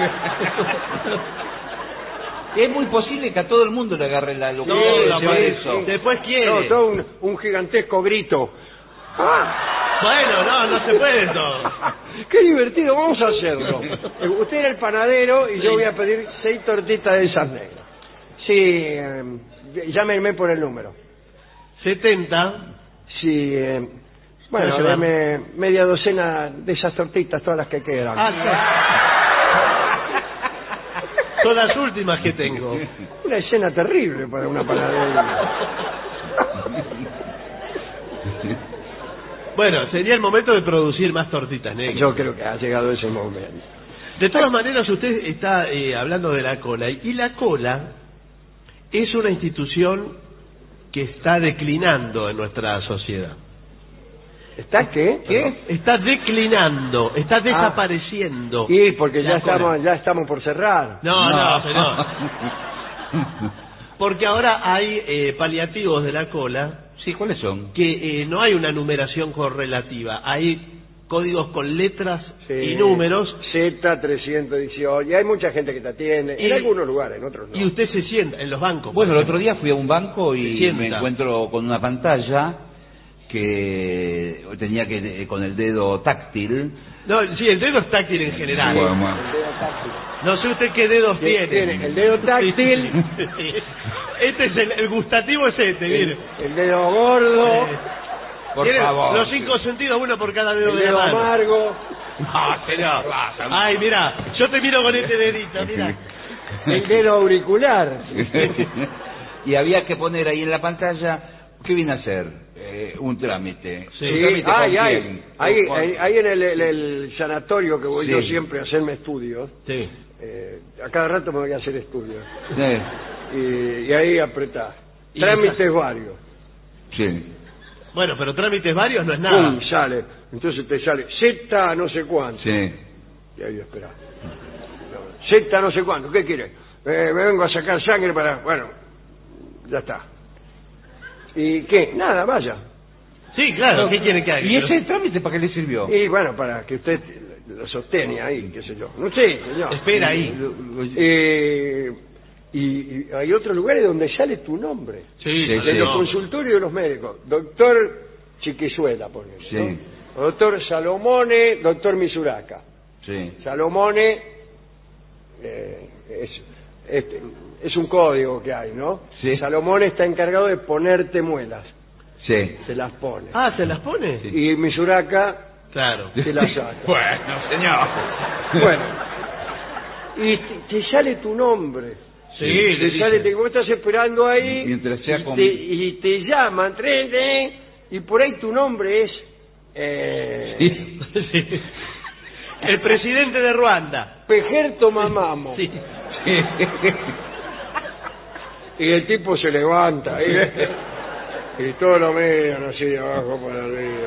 Es muy posible que a todo el mundo le agarre la locura. No, de no, hacer pues, eso. después quiere. No, todo un, un gigantesco grito. ¡Ah! Bueno, no, no se puede todo. ¡Qué divertido! Vamos a hacerlo. Eh, Usted era el panadero y yo Sí. voy a pedir seis tortitas de esas negras. Sí, eh, llámenme por el número. setenta. Sí, eh, bueno, Pero lleva- deme media docena de esas tortitas, todas las que quedan. Ah, sí. Son las últimas que tengo. Una escena terrible para una panadería. Bueno, sería el momento de producir más tortitas negras. Yo creo que ha llegado ese momento. De todas maneras, usted está eh, hablando de la cola, y la cola es una institución que está declinando en nuestra sociedad. ¿Está qué? ¿Qué? Está declinando, está desapareciendo. Sí, porque ya la cola. estamos, ya estamos por cerrar. No, no, señor. Porque ahora hay eh, paliativos de la cola. Sí, ¿cuáles son? Que eh, no hay una numeración correlativa, hay códigos con letras Sí. y números. Z trescientos dieciocho. Y hay mucha gente que te atiende. Y- en algunos lugares, en otros no. Y usted se sienta en los bancos. Bueno, el otro día fui a un banco Se y sienta. me encuentro con una pantalla que tenía que con el dedo táctil. No, sí, el dedo es táctil en general. Bueno, bueno. El dedo táctil. No sé usted qué dedos Que tiene. tiene el dedo táctil, Sí. Este es el, el gustativo es este, mire. el, el dedo gordo, Por Tiene favor. los cinco sentidos, uno por cada dedo el de la dedo mano. amargo, No, señor. Ay, mira, yo te miro con este dedito, mira. el dedo auricular. Y había que poner ahí en la pantalla, ¿qué viene a hacer? Eh, un trámite. Sí. ¿Un trámite con hay, hay, quién? hay, ¿Con- hay, hay en el, el- el sanatorio que voy Sí. yo siempre a hacerme estudios. Sí. Eh, a cada rato me voy a hacer estudios. Sí. Y, y ahí apretás. Y Trámites está- varios. Sí. Bueno, pero trámites varios no es nada. Pum, sale. Entonces te sale Z no sé cuánto. Sí. Y ahí esperás. Z no sé cuánto. ¿Qué quiere? Eh, me vengo a sacar sangre para... Bueno, ya está. ¿Y qué? Nada, vaya. Sí, claro, ¿qué quiere que haga? ¿Y ese trámite para qué le sirvió? Y bueno, para que usted lo sostenga ahí, qué sé yo. No sé, señor. Espera ahí. Eh, y, y hay otros lugares donde sale tu nombre. Sí, Sí, En sí. los consultorios de los médicos. Doctor Chiquizuela, por ejemplo. Sí. ¿no? O doctor Salomone, doctor Misuraka. Sí. Salomone eh, es, es, es un código que hay, ¿no? Sí. Salomone está encargado de ponerte muelas. Sí. Se las pone. Ah, ¿se las pone? Y Misuraka Claro. te las saca. Bueno, señor. Bueno. Y te, te sale tu nombre. Sí, te le sale, dicen. te, vos estás esperando ahí Mientras sea y, con- te, y te llaman, tren, tren, y por ahí tu nombre es eh, Sí. Sí. El presidente de Ruanda. Pejerto Mamamo. Sí. Y el tipo se levanta y, y todo lo miran así de abajo para arriba.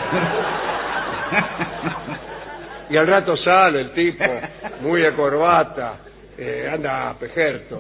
Y al rato sale el tipo, muy de corbata, eh, anda Pejerto.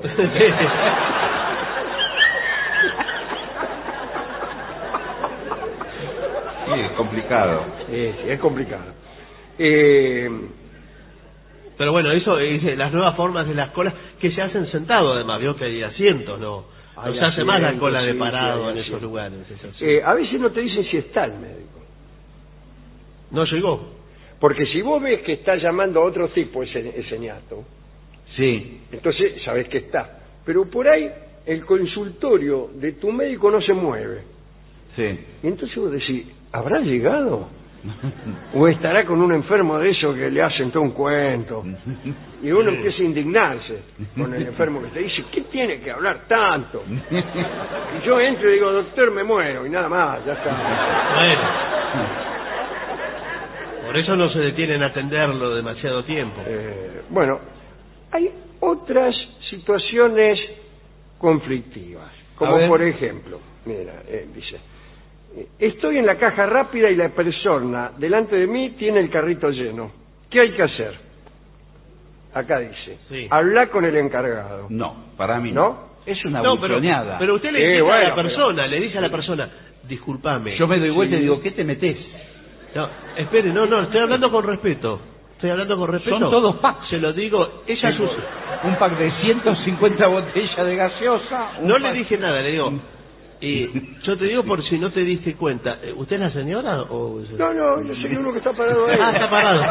Sí, es complicado. Sí, sí, es complicado. Eh, Pero bueno, eso es las nuevas formas de las colas que se hacen sentado, además. Veo que hay asientos, ¿no? No Hay se hace más la asientos, cola de sí, parado sí, hay en esos asientos. lugares. es así. eh, a veces no te dicen si está el médico. ¿No llegó? Porque si vos ves que está llamando a otro tipo ese, ese ñato, Sí. entonces sabés que está. Pero por ahí el consultorio de tu médico no se mueve. Sí. Y entonces vos decís, ¿habrá llegado? ¿O estará con un enfermo de eso que le hacen todo un cuento? Y uno empieza a indignarse con el enfermo que te dice, ¿qué tiene que hablar tanto? Y yo entro y digo, doctor, me muero, y nada más, ya está. Bueno. Por eso no se detienen a atenderlo demasiado tiempo. Eh, bueno, hay otras situaciones conflictivas, como A ver. por ejemplo, mira, eh, dice, eh, estoy en la caja rápida y la persona delante de mí tiene el carrito lleno. ¿Qué hay que hacer? Acá dice, Sí. habla con el encargado. No, para mí ¿No? Es una No, pero, buchoneada. pero usted le Eh, dice a bueno, la persona, le dice a la persona, discúlpame. Yo me doy vuelta Sí. y digo, ¿qué te metes? No, espere, no, no, estoy hablando con respeto. Estoy hablando con respeto. Son todos packs. Se lo digo, ella Tengo sus... un pack de ciento cincuenta botellas de gaseosa. un No pack- le dije nada, le digo. Y yo te digo por si no te diste cuenta. eh, ¿Usted es la señora o...? No, no, yo soy uno que está parado ahí. Ah, está parado.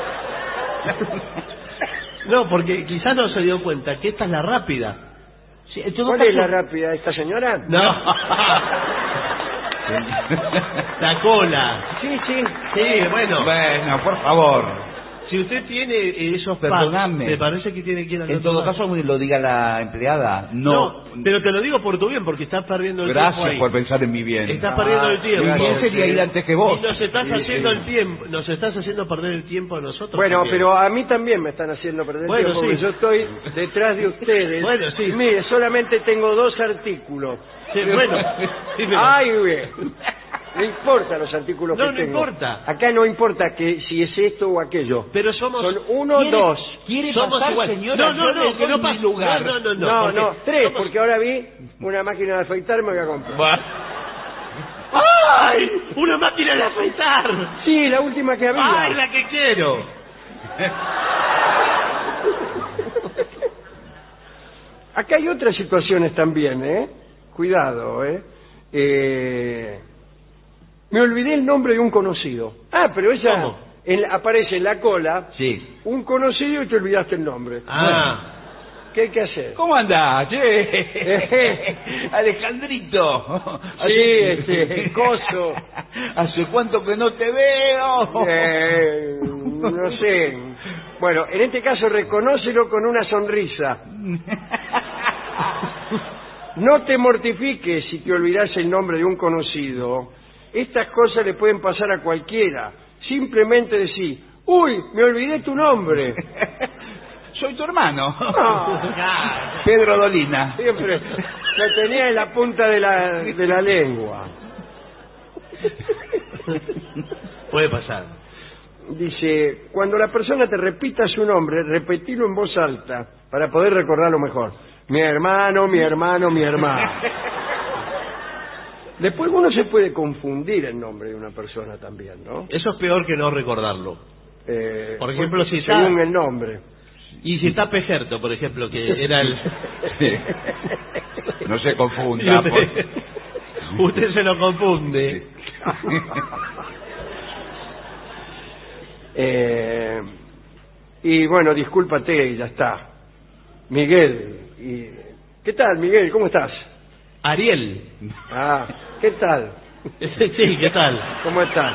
No, porque quizás no se dio cuenta que esta es la rápida. Sí, en todo ¿Cuál caso- es la rápida? ¿Esta señora? No. La cola. Sí, sí. Sí, bueno. Bueno, por favor. Si usted tiene esos packs, Perdóname. me parece que tiene que ir al En otro todo lado. caso, lo diga la empleada. No. No, pero te lo digo por tu bien, porque estás perdiendo el tiempo Gracias ahí. por pensar en mi bien. Estás perdiendo el tiempo. Mi bien sería ir antes que vos. Y nos estás Sí, haciendo sí. el tiempo, nos estás haciendo perder el tiempo a nosotros. Bueno, también. pero a mí también me están haciendo perder Bueno, tiempo, sí. porque yo estoy detrás de ustedes. Bueno, sí. Y mire, solamente tengo dos artículos. Sí, bueno. Sí, pero- Ay, bien. No importa los artículos No, que no tengo. importa. Acá no importa que si es esto o aquello. Pero somos... Son uno, ¿Quiere- dos. ¿Quiere Somos pasar, igual. señora? No, no, Yo no, le que doy no mi pasa. lugar. No, no, no. No, porque no, tres, somos- porque ahora vi una máquina de afeitar, me voy a comprar. Buah. ¡Ah! ¡Ay! ¡Una máquina de afeitar! Sí, la última que había. ¡Ay, la que quiero! Acá hay otras situaciones también, ¿eh? Cuidado, ¿eh? eh... Me olvidé el nombre de un conocido. Ah, pero esa ¿Cómo? en la- aparece en la cola Sí. un conocido y te olvidaste el nombre. Ah. ¿Qué hay que hacer? ¿Cómo andás, che? Alejandrito. Sí, este, coso. ¿Hace cuánto que no te veo? Eh, no sé. Bueno, en este caso reconócelo con una sonrisa. No te mortifiques si te olvidas el nombre de un conocido. Estas cosas le pueden pasar a cualquiera. Simplemente decir, uy, me olvidé tu nombre. Soy tu hermano. No. Pedro Dolina. Siempre lo tenía en la punta de la, de la lengua. Puede pasar. Dice, cuando la persona te repita su nombre, repetilo en voz alta para poder recordarlo mejor. Mi hermano, mi hermano, mi hermano. Después uno se puede confundir el nombre de una persona también, ¿no? Eso es peor que no recordarlo. Eh, Por ejemplo, si está- según el nombre. Y si está Pejerto, por ejemplo, que era el... No se Y confunda. usted, por- usted se lo confunde. Eh, y bueno, discúlpate y ya está. Miguel. Y, ¿qué tal, Miguel? ¿Cómo estás? Ariel. Ah, ¿qué tal? Sí, ¿qué tal? ¿Cómo estás?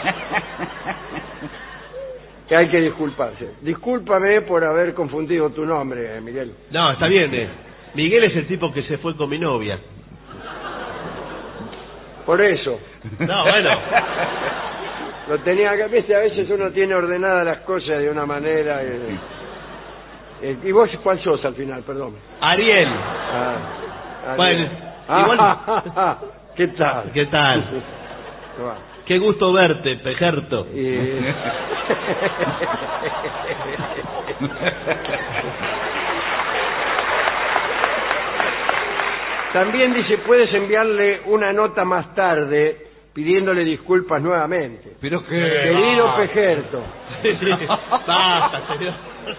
Que hay que disculparse. Discúlpame por haber confundido tu nombre, Miguel. No, está bien. Eh. Miguel es el tipo que se fue con mi novia. Por eso. No, bueno. Lo tenía que, viste, a veces uno tiene ordenadas las cosas de una manera. eh, eh, ¿Y vos cuál sos al final? Perdón. Ariel. Ah, Ariel. Bueno, Ah, igual... ¿qué tal? ¿Qué tal? Ah, Qué gusto verte, Pejerto. y- También dice, puedes enviarle una nota más tarde pidiéndole disculpas nuevamente. Pero que... Querido Ah. Pejerto. Sí, sí. Basta, señor.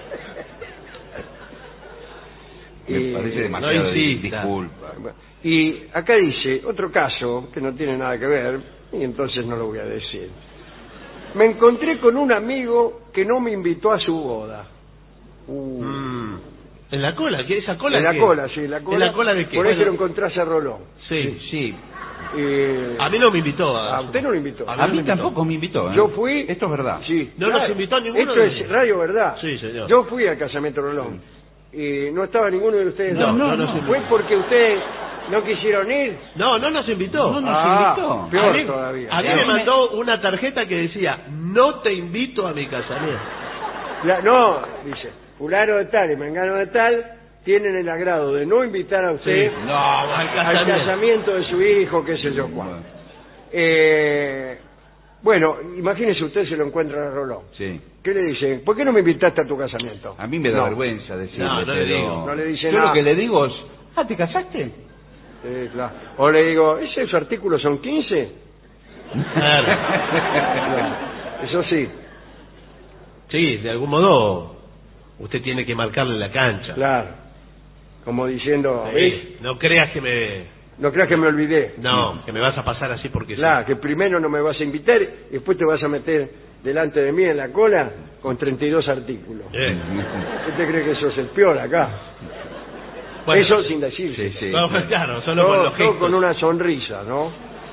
Me Y- parece no demasiado insista. disculpa. Y acá dice, otro caso que no tiene nada que ver, y entonces no lo voy a decir. Me encontré con un amigo que no me invitó a su boda. Uh, Mm. ¿En la cola? ¿Qué? ¿Esa cola en la qué? cola, sí, la cola. ¿En la cola de qué? Por eso Bueno, lo encontrás a Rolón. Sí. Sí. Eh, A mí no me invitó. A, a usted no lo invitó. A A no mí me invitó. tampoco me invitó. ¿eh? Yo fui... Esto es verdad. Sí. No nos invitó ninguno Esto de es nosotros. radio, ¿verdad? Sí, señor. Yo fui al casamiento Rolón. Y no estaba ninguno de ustedes. No, dos. no nos invitó. ¿Fue porque ustedes no quisieron ir? No, no nos invitó. No nos Ah, invitó. peor a mí, todavía. a mí A me mí me- mandó una tarjeta que decía, no te invito a mi casamiento. La- no, dice, fulano de tal y mengano de tal tienen el agrado de no invitar a usted Sí. No, al al casamiento. casamiento de su hijo, qué sé yo cuál. Eh, bueno, imagínese usted se lo encuentra a Rolón. Sí. ¿Qué le dice? ¿Por qué no me invitaste a tu casamiento? A mí me da No. vergüenza decirle, No, no le pero... digo. No le dice Yo nada. lo que le digo es... Ah, ¿te casaste? Sí, claro. O le digo, ¿esos artículos son quince? Claro. Eso sí, Sí, de algún modo usted tiene que marcarle la cancha. claro. Como diciendo, Sí, ¿ves? no creas que me... No creas que me olvidé. No, que me vas a pasar así porque Claro, que primero no me vas a invitar y después te vas a meter delante de mí en la cola con treinta y dos artículos. sí. Eh, ¿Usted cree que sos el peor acá? bueno, Eso sin decirse. Sí, sí. no, claro, solo Todo- con los todo gestos. con una sonrisa, ¿no?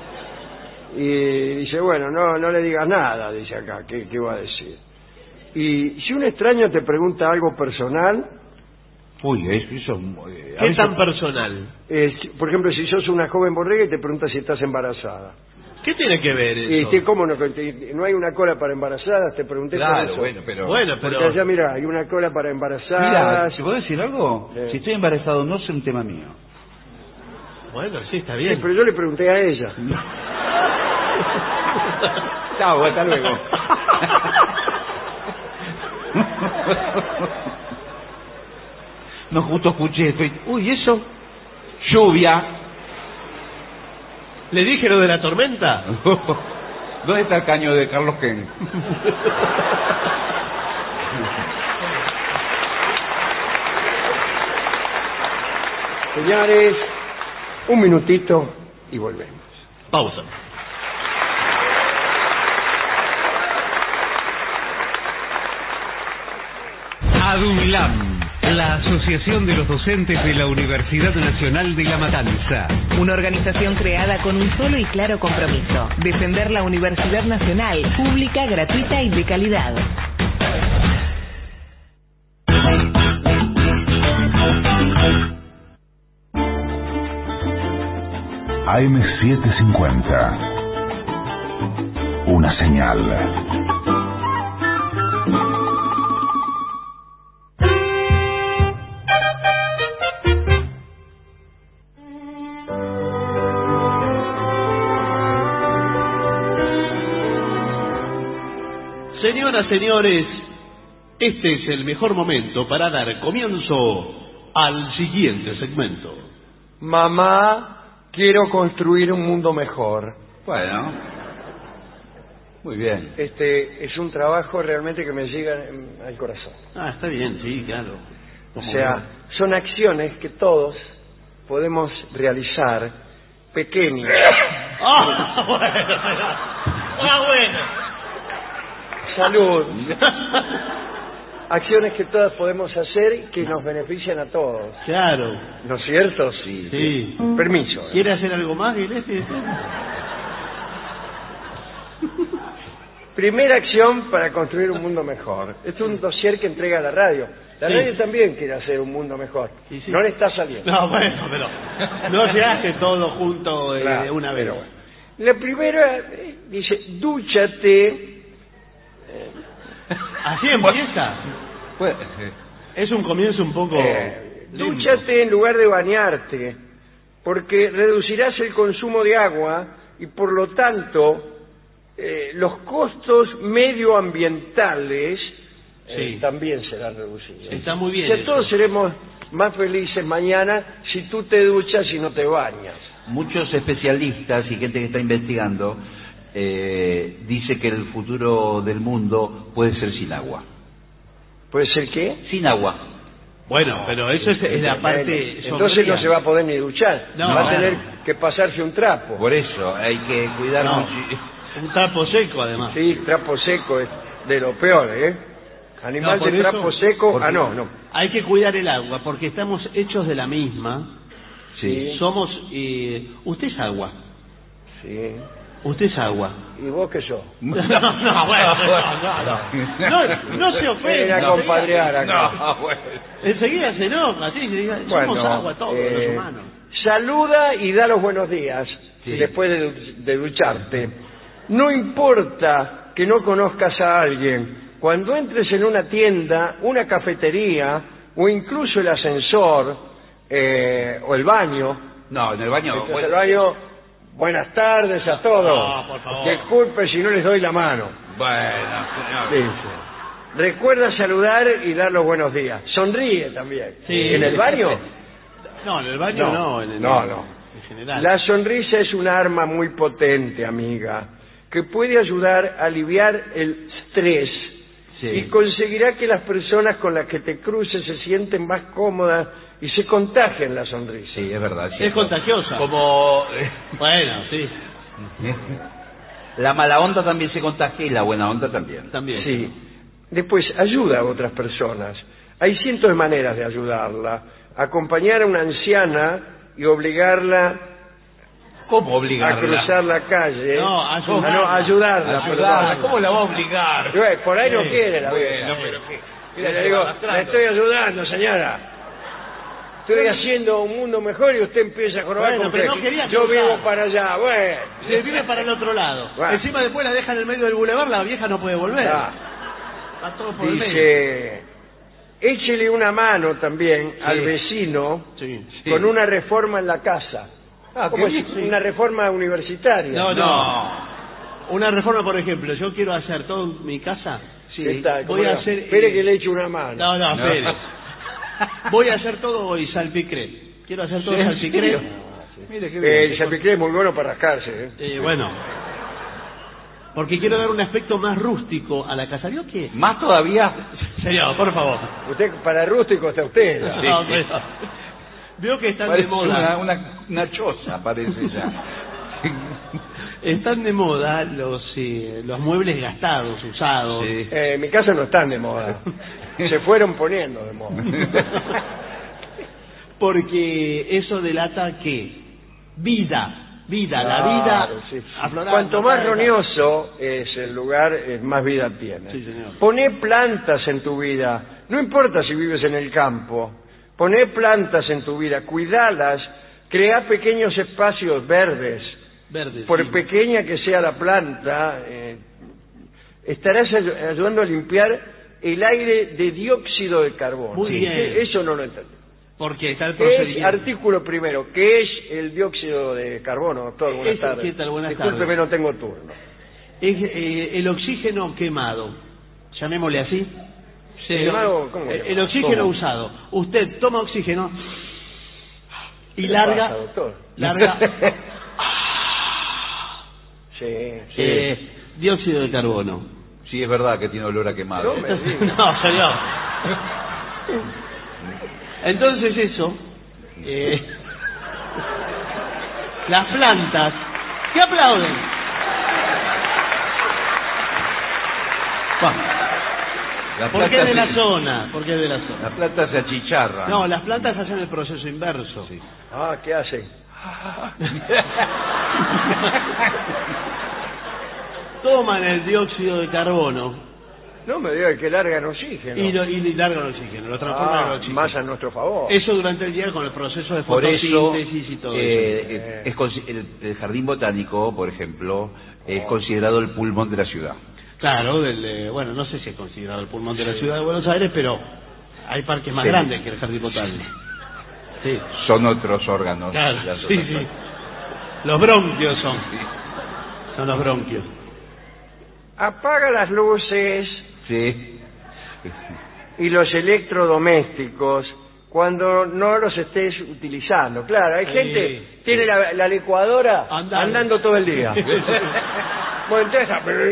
Y dice, bueno, no no le digas nada, dice acá, ¿qué, qué va a decir? Y si un extraño te pregunta algo personal, Uy, eso... eso eh, a ¿Qué veces- tan personal? eh, si- por ejemplo, si sos una joven borrega y te pregunta si estás embarazada. ¿Qué tiene que ver eso? Y te, ¿cómo no? Te- no hay una cola para embarazadas, te pregunté por Claro, eso. bueno, pero... Bueno, Porque pero... allá, mira, hay una cola para Mira, embarazadas. ¿te puedo decir algo? Sí. Si estoy embarazado no es un tema mío. Bueno, sí, está Sí, bien. pero yo le pregunté a ella. Chao, hasta luego. No, justo escuché, estoy... Uy, ¿eso? Lluvia. ¿Le dije lo de la tormenta? ¿Dónde está el caño de Carlos Ken? Señores, un minutito y volvemos. Pausa. ADUNLAM, la Asociación de los Docentes de la Universidad Nacional de La Matanza. Una organización creada con un solo y claro compromiso: defender la Universidad Nacional, pública, gratuita y de calidad. A M setecientos cincuenta. Una señal. Señoras, señores, este es el mejor momento para dar comienzo al siguiente segmento. Mamá, quiero construir un mundo mejor. Bueno, muy bien. Este es un trabajo realmente que me llega al corazón. Ah, está bien, sí, claro. O sea, son acciones que todos podemos realizar, pequeñas. ¡Ah, bueno! ¡Ah, bueno! Salud. Acciones que todas podemos hacer y que nos benefician a todos. Claro. ¿No es cierto? Sí. sí. Permiso. ¿Quiere hacer algo más, Gillespie? Primera acción para construir un mundo mejor. Este es un dossier que entrega la radio. La sí. radio también quiere hacer un mundo mejor. Sí, sí. No le está saliendo. No, bueno, pero no se hace todo junto eh, claro, una vez. Bueno. La primera eh, dice, dúchate. Así empieza. Pues, es un comienzo un poco... Eh, dúchate en lugar de bañarte, porque reducirás el consumo de agua y por lo tanto eh, los costos medioambientales eh, sí. también serán reducidos. Está muy bien. O sea, todos seremos más felices mañana si tú te duchas y no te bañas. Muchos especialistas y gente que está investigando eh, dice que el futuro del mundo puede ser sin agua. ¿Puede ser qué? Sin agua. Bueno, pero eso es, es la parte... Entonces sombría. No se va a poder ni duchar. No, va a bueno. tener que pasarse un trapo. Por eso, hay que cuidar no. mucho. Un trapo seco, además. Sí, trapo seco es de lo peor, ¿eh? Animal no, de trapo eso, seco... Ah, no, no. Hay que cuidar el agua, porque estamos hechos de la misma. Sí. Somos... Eh, usted es agua. Sí. Usted es agua. ¿Y vos qué sos? No, no, bueno, no, no, no, no se ofende. Ven a compadrear acá. No, bueno. Enseguida se enoja, sí, se somos bueno, agua todos eh, los humanos. Saluda y da los buenos días sí. después de, de ducharte. No importa que no conozcas a alguien, cuando entres en una tienda, una cafetería o incluso el ascensor eh, o el baño. No, en el baño. Bueno. El baño. Buenas tardes a todos. No, por favor. Disculpe si no les doy la mano. Bueno, señor. Sí. Recuerda saludar y dar los buenos días. Sonríe también. Sí. ¿En el baño? No, en el baño no. No, en, el, no, no. En general. La sonrisa es un arma muy potente, amiga, que puede ayudar a aliviar el estrés sí. y conseguirá que las personas con las que te cruces se sienten más cómodas y se contagien la sonrisa. Sí, es verdad. Sí, es contagiosa. Como... Bueno, sí. La mala onda también se contagia y la buena onda también. También. Sí. Después, ayuda a otras personas. Hay cientos de maneras de ayudarla. Acompañar a una anciana y obligarla... ¿Cómo obligarla? A cruzar la calle. No, ayudarla. Ah, no, ayudarla. ayudarla. ¿Cómo la va a obligar? Por ahí no sí. quiere la vieja. Bueno, pero ¿qué? Le digo, le estoy ayudando, señora. Estoy haciendo un mundo mejor y usted empieza a jorobar bueno, con pero que no quería yo cruzar. vivo para allá. Bueno. Se vive para el otro lado. Bueno. Encima después la deja en el medio del bulevar, la vieja no puede volver. Ah. Va todo por Dice, el medio. échele una mano también sí. al vecino sí, sí. con una reforma en la casa. Ah, como sí. una reforma universitaria. No, no, no. Una reforma, por ejemplo, yo quiero hacer todo en mi casa. Sí. Está, voy a no? hacer. Espere eh... que le eche una mano. No, no, espere. No. Voy a hacer todo hoy salpicré. Quiero hacer todo ¿Sí? salpicré. Sí. Mire qué Eh, bien. el chapiclé es muy bueno para rascarse. ¿eh? Eh, bueno, porque quiero dar un aspecto más rústico a la casa. ¿Vio qué? Más todavía. Señor, por favor. Usted, para rústico está usted. Sí. No, pero- Veo que están Parece de moda. Una, una, una choza, parece ya. Están de moda los eh, los muebles gastados, usados. Sí. Eh, en mi casa no están de moda. Se fueron poniendo de moda. Porque eso delata que vida, vida, la vida. Claro, sí. aflorando Cuanto más cada- roñoso es el lugar, eh, más vida tiene. Sí, señor. Poné plantas en tu vida. No importa si vives en el campo. Poné plantas en tu vida. Cuidalas. Crea pequeños espacios verdes. Verde, Por sí. pequeña que sea la planta, eh, estarás ay- ayudando a limpiar el aire de dióxido de carbono. Muy bien. Que Eso no lo entendí. Porque está el ¿Qué es, procedimiento. artículo primero, ¿qué es el dióxido de carbono, doctor? Buenas Es- tardes. ¿qué tal? Buenas Discúlpeme, tardes. no tengo turno. Es eh, el oxígeno quemado, llamémosle así. Sí, ¿Quemado? el- ¿Cómo el, quemado? el oxígeno ¿Cómo? usado. Usted toma oxígeno y ¿Qué le larga, pasa, doctor? larga Sí, sí. eh, dióxido de carbono. Sí, es verdad que tiene olor a quemado. No me diga. No, señor. Entonces eso, eh, las plantas, ¿qué aplauden? Bueno, la Porque planta es de la se- zona, porque es de la zona. La planta se achicharra. No, las plantas hacen el proceso inverso. Ah, ¿qué hace? Toman el dióxido de carbono No me diga que largan oxígeno. y, lo, y largan oxígeno, lo transforman Ah, en oxígeno. más a nuestro favor. Eso durante el día con el proceso de Por eso, fotosíntesis y todo eh, eso. eh, es consi- el, el jardín botánico, por ejemplo, es considerado el pulmón de la ciudad. Claro, del, eh, bueno, no sé si es considerado el pulmón de la ciudad de Buenos Aires, pero hay parques más Sí. grandes que el jardín botánico. Sí, Son otros órganos. claro, las sí, otras sí. cosas. Los bronquios son. Son los bronquios. Apaga las luces Sí. y los electrodomésticos cuando no los estés utilizando. Claro, hay Sí, gente sí. tiene la, la licuadora Andando. andando todo el día. Bueno, entonces,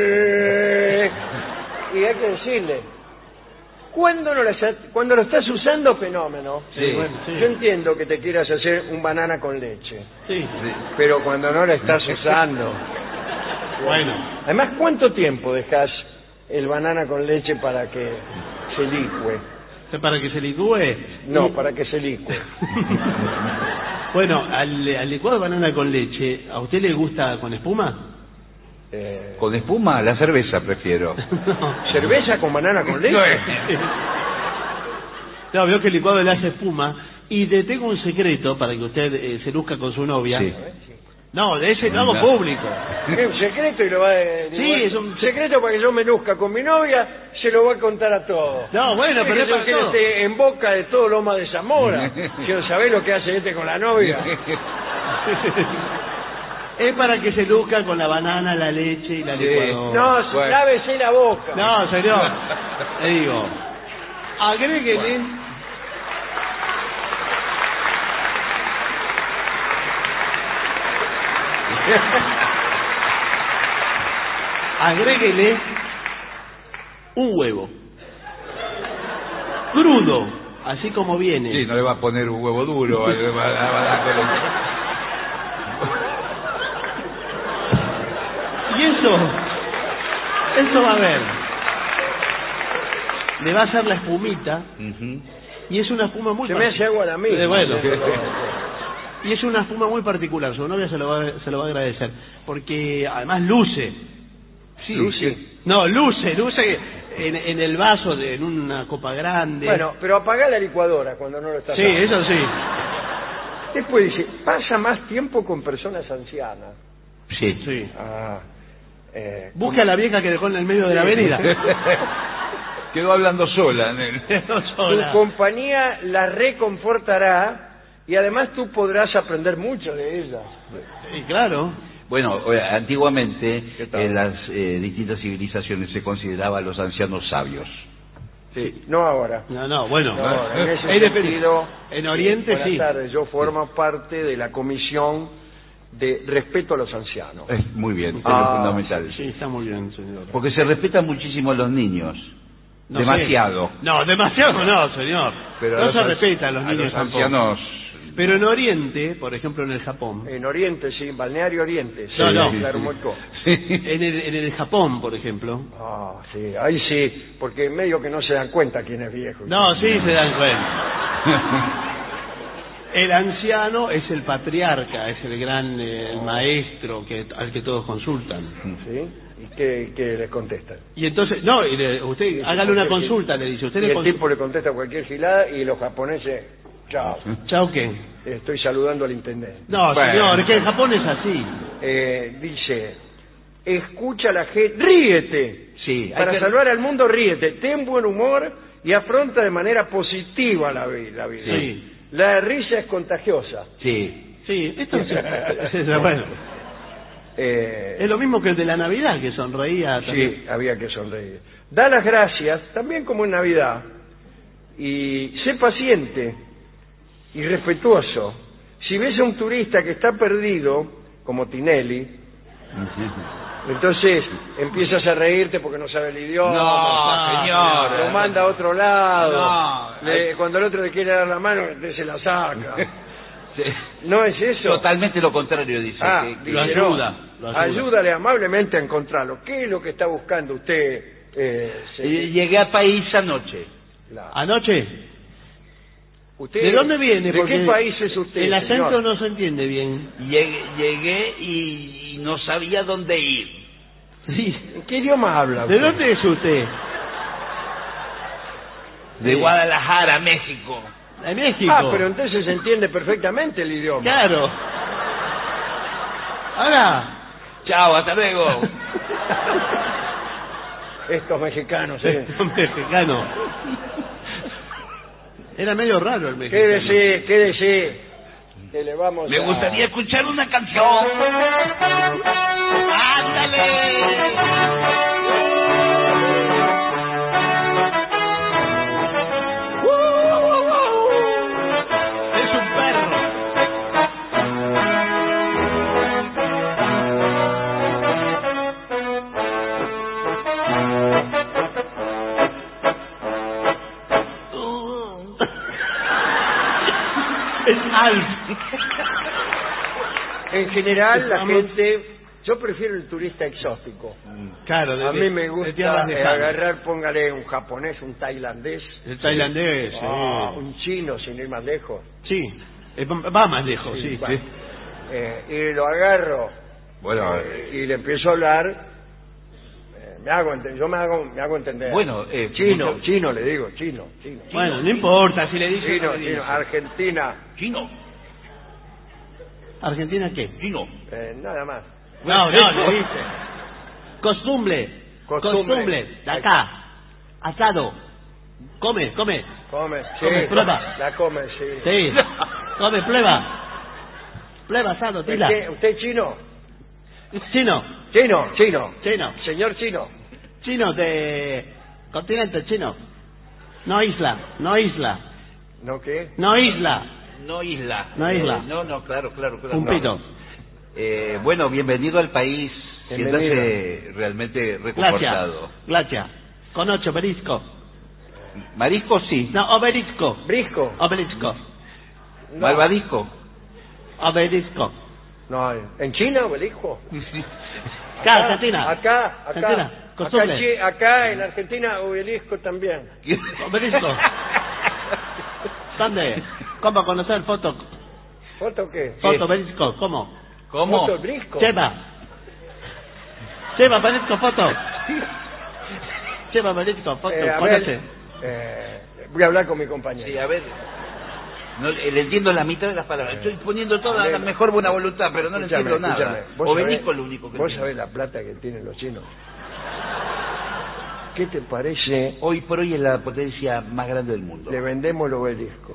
y hay que decirle, cuando no lo, estás- cuando lo estás usando, fenómeno. Sí. Bueno, sí. Yo entiendo que te quieras hacer un banana con leche, Sí. pero cuando no lo estás usando. Bueno, Además, ¿cuánto tiempo dejas el banana con leche para que se licue? para que se licúe. No, Y- para que se licue. Bueno, al, al licuado de banana con leche, ¿a usted le gusta con espuma? Eh, Con espuma, la cerveza prefiero. No. ¿Cerveza con banana con leche? No, veo que el licuado le hace espuma. Y te tengo un secreto para que usted eh, se luzca con su novia. Sí. No, de ese no hago No. público. ¿Qué, un secreto y lo va a... Sí, es un secreto para que yo me luzca con mi novia, se lo voy a contar a todos. No, bueno, pero que es yo para quiero todo. esté en boca de todo Loma de Zamora. Quiero saber lo que hace este con la novia. Es para que se luzca con la banana, la leche y la Sí. licuadora. No, Bueno. lávese la boca. No, señor. Le digo, agréguele. Agréguele un huevo. Crudo, así como viene. Sí, no le va a poner un huevo duro. le va- la va a dar con Y eso, eso va a ver. Le va a hacer la espumita, el- Ujú. y es una espuma muy Se me hace agua la misma. Eh, bueno. Y es una espuma muy particular, su novia se lo va, se lo va a agradecer, porque además luce. Sí, Luce. sí. No, luce, luce en, en el vaso, de, en una copa grande. Bueno, pero apagá la licuadora cuando no lo estás sí, haciendo. eso sí. Después dice, pasa más tiempo con personas ancianas. Sí. sí. Ah, eh, Busca a la vieja que dejó en el medio de la avenida. Quedó hablando sola. en el- No tu sola. compañía la reconfortará y además tú podrás aprender mucho de ella. Y claro. Bueno, oye, antiguamente ¿Qué tal? en las eh, distintas civilizaciones se consideraba a los ancianos sabios. Sí, Sí, no ahora. No, no, bueno. No ahora. En ese Ahí depende. sentido, En Oriente buenas sí. tardes, yo formo parte de la comisión de respeto a los ancianos. Es muy bien, es Ah, lo fundamental. Sí, está muy bien, señor. Porque se respetan muchísimo a los niños. No demasiado. sé. No, demasiado no, señor. Pero a no los se an- respeta a los a niños los tampoco. ancianos. Pero en Oriente, por ejemplo en el Japón. En Oriente, sí, Balneario Oriente. Sí, No, no. Claro, Moicó. En el, en el Japón, por ejemplo. Ah, sí, ahí sí, porque medio que no se dan cuenta quién es viejo. No, sí se dan cuenta. El anciano es el patriarca, es el gran eh, el maestro que, al que todos consultan. ¿Sí? ¿Y qué, qué les contestan? Y entonces, no, y le- usted hágale una consulta, le dice. Usted Y le el consu- tipo le contesta cualquier gilada y los japoneses, chao, ¿Chao qué? estoy saludando al intendente. No, Bueno. señor, es que en Japón es así. Eh, dice, escucha a la gente, ríete. Sí, hay Para que- salvar al mundo, ríete. Ten buen humor y afronta de manera positiva la vi- la vida. Sí. La risa es contagiosa. Sí. Sí, esto es, es- bueno, Eh, es lo mismo que el de la Navidad, que sonreía también. Sí, había que sonreír. Da las gracias, también como en Navidad, y sé paciente y respetuoso. Si ves a un turista que está perdido, como Tinelli, entonces empiezas a reírte porque no sabe el idioma. No, señor. Lo manda a otro lado. No. Le- cuando el otro le quiere dar la mano, usted se la saca. Sí. ¿No es eso? Totalmente lo contrario, dice. Ah, que- que- lo dice, no, ayuda, lo ayuda. Ayúdale amablemente a encontrarlo. ¿Qué es lo que está buscando usted? Eh, se- Eh, Llegué al país anoche. la- Anoche, usted- ¿de dónde viene? ¿De Porque qué país es usted? el acento señor? no se entiende bien. Llegué, llegué y, y no sabía dónde ir. Sí. ¿En qué idioma habla ¿De usted? dónde es usted? De Guadalajara, México. De México. Ah, pero entonces se entiende perfectamente el idioma. Claro. Ahora. Chao, hasta luego. Estos mexicanos, ¿eh? Un mexicano. Era medio raro el mexicano. Quédese, quédese. Que le vamos Me a... gustaría escuchar una canción. Es un perro. Es Alf. En general, la Vamos. gente... Yo prefiero el turista exótico. Claro, de, A mí me de gusta tierras eh, lejanas. agarrar, póngale un japonés, un tailandés. El tailandés, sí. Ah, un chino, sin ir más lejos. Sí, eh, va más lejos, sí. bueno. sí. Eh, y lo agarro Bueno, eh, y le empiezo a hablar. eh, me hago enten- yo me hago, me hago entender. Bueno, eh, chino, mucho- chino le digo, chino, chino. Bueno, no importa si le dice. Chino, no le dice. chino, Argentina, Chino, ¿Argentina qué? chino. eh, nada más. No, no, le dice. Costumbre. Costumbre. Costumbre. De acá. Asado. Come, come. Come, sí, Come, prueba. la come, sí. Sí. Come, prueba. Prueba asado, tila. ¿Usted, usted chino? Chino. Chino, chino. Chino. Señor chino. Chino de continente chino. No isla, no isla, ¿No qué? no isla. No isla. No isla. Eh, no, no, claro, claro. claro Un no. pito. Eh, bueno, bienvenido al país. Bienvenido. Siéntase realmente Gracias. reconfortado. Gracias. Con ocho, obelisco. Marisco sí. No, obelisco. Brisco. Obelisco. No. Malvadisco. Obelisco. No, ¿en China o el hijo? Acá, Argentina. Acá, acá. Argentina. Acá, Costumbre. chi- acá en Argentina, obelisco también. Obelisco. ¿Dónde? ¿Cómo conocer foto? ¿Foto qué? Foto, obelisco. ¿Cómo? ¿Cómo? ¿Foto brisco? Lleva. Lleva, obelisco, foto. Lleva, obelisco, foto. Eh, a Conoce. ver, eh, voy a hablar con mi compañero. Sí, a ver. No, eh, le entiendo la mitad de las palabras. Estoy poniendo toda A la ver. mejor buena voluntad, pero no le Escúchame, entiendo nada. escúchame. ¿Vos Obelisco sabés- es lo único que ¿Vos entiendo. sabés la plata que tienen los chinos? ¿Qué te parece? Hoy por hoy es la potencia más grande del mundo. Le vendemos el obelisco.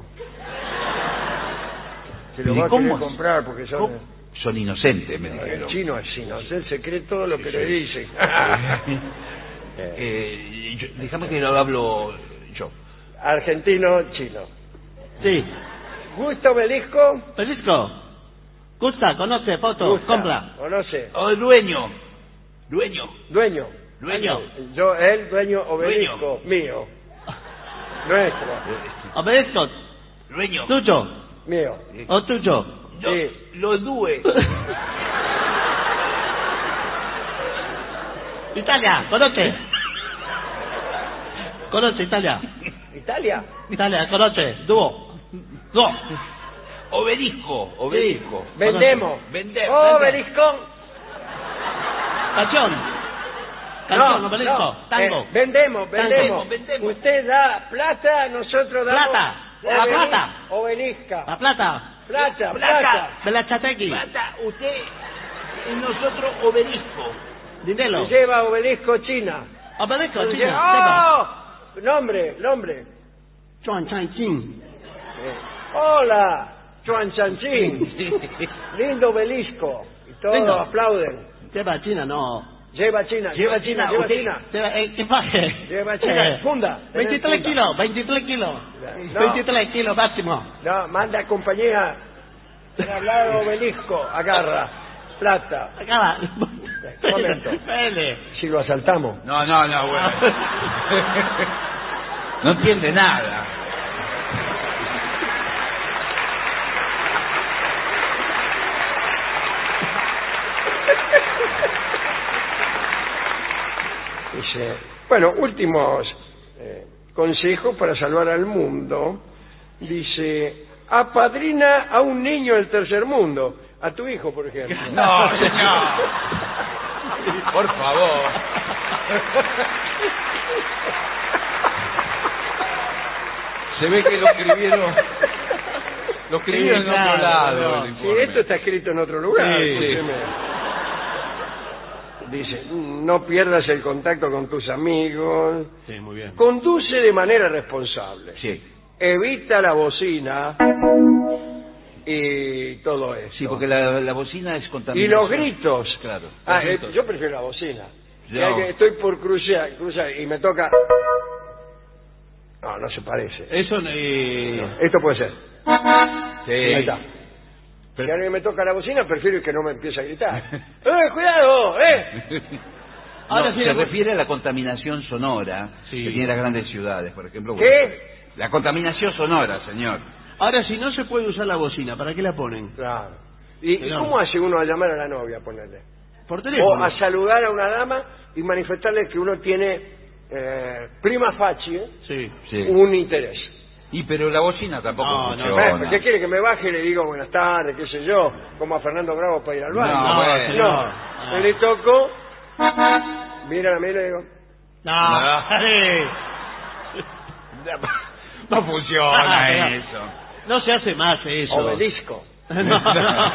Se lo ¿Y va a cómo querer es? comprar porque son... ¿Cómo? Son inocentes, me El dijeron. chino es inocente, se cree todo lo que le dicen. Eh, yo- déjame que lo hablo Tucho. Argentino, chino. Sí. ¿Gusta obelisco? Obelisco. Gusta, conoce, foto, Gusta, compra. Conoce. O el dueño. Dueño. Dueño. Dueño. Yo, él, dueño obelisco, mío. Nuestro. Obelisco. Dueño. Tuyo. Mío. O tuyo. Yo, Sí. Lo due. Italia, conoce. Conoce Italia. ¿Italia? Italia, conoce. Dúo. Dúo. Obelisco. Obelisco. Vendemos. Vendemos. Obelisco. Canción. Canción, obelisco. no, Tango. eh, vendemos, vendemos. Vendemos, vendemos. Usted da plata, nosotros damos... Plata. La obelis- plata. Obelisca. La plata. Plata, Plata. plata. Belachategui. Plata, usted y nosotros obelisco. Dinero. Se lleva obelisco China. Obelisco, Se China. lleva- ¡Oh! Nombre, nombre. Chuan Chan Chin. Eh, Hola, Chuan Chanchín. Lindo obelisco. Y todos Lindo. aplauden. Lleva China, no. Lleva China, lleva China, lleva usted- China. Lleva equipaje. Lleva China, Eh, funda. veintitrés Funda. kilos, veintitrés kilos. No. veintitrés kilos máximo. No, manda compañía. Traslado obelisco, agarra. Plata. Acaba. Un momento. Dale. Si lo asaltamos. No, no, no, bueno. No entiende nada. Dice, bueno, últimos eh, consejos para salvar al mundo. Dice, apadrina a un niño del tercer mundo. A tu hijo, por ejemplo. No, señor. Por favor. Se ve que lo escribieron. Lo escribieron Sí, en otro claro, lado. no. el Sí, informe. esto está escrito en otro lugar. Sí, escúcheme. Dice, no pierdas el contacto con tus amigos. Sí, muy bien. Conduce de manera responsable. Sí. Evita la bocina y todo eso. Sí, porque la, la bocina es Y contaminación. los gritos. Claro. Ah, los eh, gritos. yo prefiero la bocina. No. Ya que estoy por cruzar, cruzar y me toca... No, no se parece. Eso, eh... Esto puede ser. Sí. Ahí está. Si alguien me toca la bocina, prefiero que no me empiece a gritar. ¡Eh, cuidado! ¡Eh! Ahora No, sí se le- refiere a la contaminación sonora Sí. que tiene las grandes ciudades, por ejemplo. ¿Qué? Buenos Aires. La contaminación sonora, señor. Ahora, si no se puede usar la bocina, ¿para qué la ponen? Claro. ¿Y, y Pero- cómo hace uno a llamar a la novia, ponerle? Por O teléfono. a saludar a una dama y manifestarle que uno tiene eh, prima facie Sí. Sí. un interés. Y pero la bocina tampoco No, no, funciona. Eh, ¿Qué quiere que me baje y le digo buenas tardes, qué sé yo, como a Fernando Bravo para ir al baño? No, bueno. señor. No. No. Le toco, mira a mí y le digo, No. No. Sí. No funciona Ah, eso. No se hace más eso. obelisco. No, no.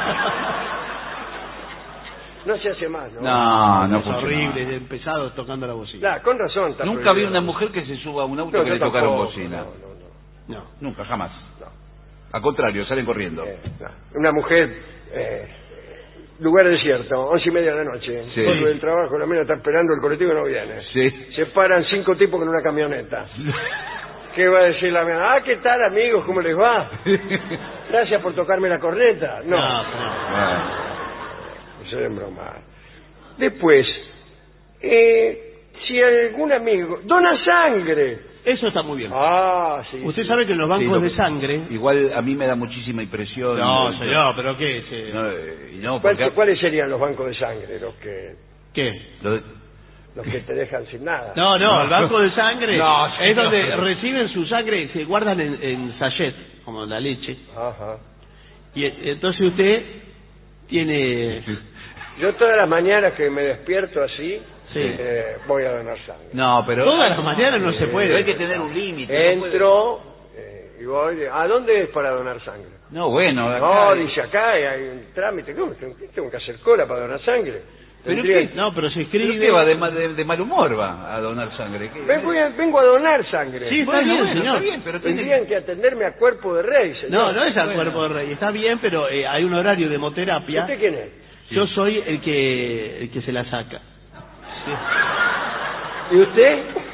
No se hace más, ¿no? No, no Es funciona. horrible, empezado tocando la bocina. Claro, con razón. está Nunca vi prohibido. una mujer que se suba a un auto No, que yo le tocaron tampoco, bocina. No, no, no. No. Nunca, jamás. No. Al contrario, salen corriendo. Eh, no. Una mujer, eh, lugar desierto, once y media de la noche. Sí. Vuelve del trabajo, la mina está esperando, el colectivo no viene. Sí. Se paran cinco tipos con una camioneta. ¿Qué va a decir la mina? Ah, ¿qué tal, amigos? ¿Cómo les va? Gracias por tocarme la corneta. No, No, no. Bueno. eso es broma. Después, eh, si algún amigo... ¡Dona sangre! Eso está muy bien. Ah, sí. Usted sí. sabe que en los Sí, bancos lo- de sangre... Igual a mí me da muchísima impresión. No, Eh, señor, ¿pero qué? Se- No, eh, y no, ¿Cuál- porque... ¿Cuáles serían los bancos de sangre? Los que, ¿Qué? lo de- los que te dejan sin nada. No, no, el banco de sangre No, es señor. donde reciben su sangre, se guardan en, en sachet, como la leche. Ajá. Y eh, entonces usted tiene... Yo todas las mañanas que me despierto así, Sí. eh, voy a donar sangre. No, pero... Todas las mañanas no se Pero puede. hay que tener un límite. no puede- Entro eh, y voy... ¿A dónde es para donar sangre? No, bueno, No, acá... dice acá hay un trámite. ¿Cómo? Tengo que hacer cola para donar sangre. ¿Pero Tendría- qué? No, pero se ¿Pero escribe... qué va? De, ma- de- de mal humor va a donar sangre. ¿Qué? Vengo, a- vengo a donar sangre. Sí, está Bueno, bien, bueno, señor. está bien, pero tiene- Tendrían que atenderme a cuerpo de rey, señor. No, no es al Bueno. cuerpo de rey, está bien, pero eh, hay un horario de hemoterapia. ¿Usted quién es? Yo soy el que el que se la saca. ¿Y usted?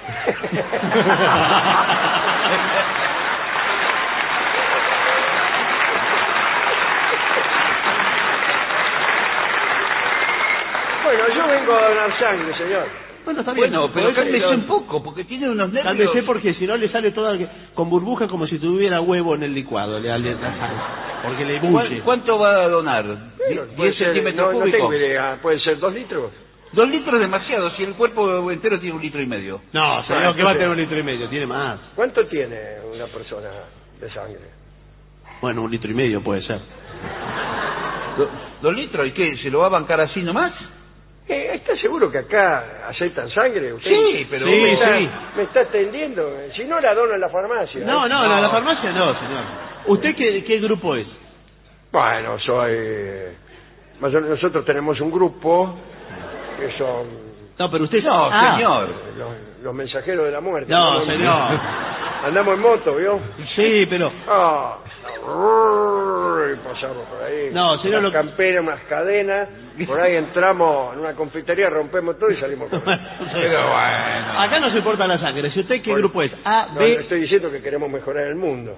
Bueno, yo vengo a donar sangre, señor. Bueno, está bien. Bueno, pero Podés- cálmese un poco, porque tiene unos nervios. Cálmese porque si no le sale toda con burbuja como si tuviera huevo en el licuado, le ale la sangre. Porque le ¿Cuál- bulle. ¿Cuánto va a donar? Bueno, puede ¿diez ser- centímetros no, no cúbicos? tengo idea. ¿Pueden ser dos litros? Dos litros es demasiado, si el cuerpo entero tiene un litro y medio. No, señor, que va a tener un litro y medio, tiene más. ¿Cuánto tiene una persona de sangre? Bueno, un litro y medio puede ser. Do- ¿Dos litros? ¿Y qué? ¿Se lo va a bancar así nomás? Eh, ¿Está seguro que acá aceptan sangre? ¿Usted? Sí, pero... Sí, me, está, sí. me está atendiendo. Si no, la dono en la farmacia. No, ¿eh? no, no, en la farmacia no, señor. ¿Usted qué, qué grupo es? Bueno, soy... más o menos nosotros tenemos un grupo que son No, pero usted... No, Ah. señor. los, los mensajeros de la muerte. No, Andamos en- señor. Andamos en moto, ¿vio? Sí, pero... Ah, y pasamos por ahí. No, señor, Unas lo- camperas, unas cadenas. Por ahí entramos en una confitería, rompemos todo y salimos por ahí. Pero bueno. Acá no se importa la sangre. Si usted, ¿qué Bueno, grupo es? A, No, B... no estoy diciendo que queremos mejorar el mundo.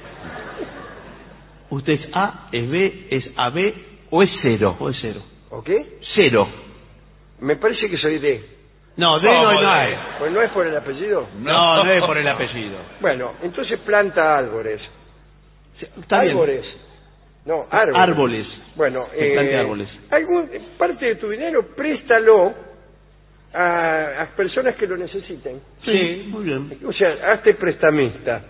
¿Usted es A, es B, es A B ¿O es cero? o es cero? ¿O qué? Cero. Me parece que soy D. No, D no, ¿Cómo no D? hay. Pues no es por el apellido. No, no es por el apellido. Bueno, entonces planta árboles. Está bien. árboles. No, árboles. Árboles. Bueno, Que plante árboles. algún, parte de tu dinero préstalo a, a personas que lo necesiten. Sí, muy bien. O sea, hazte prestamista.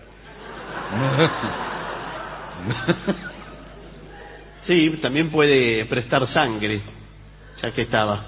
Sí, también puede prestar sangre, ya que estaba.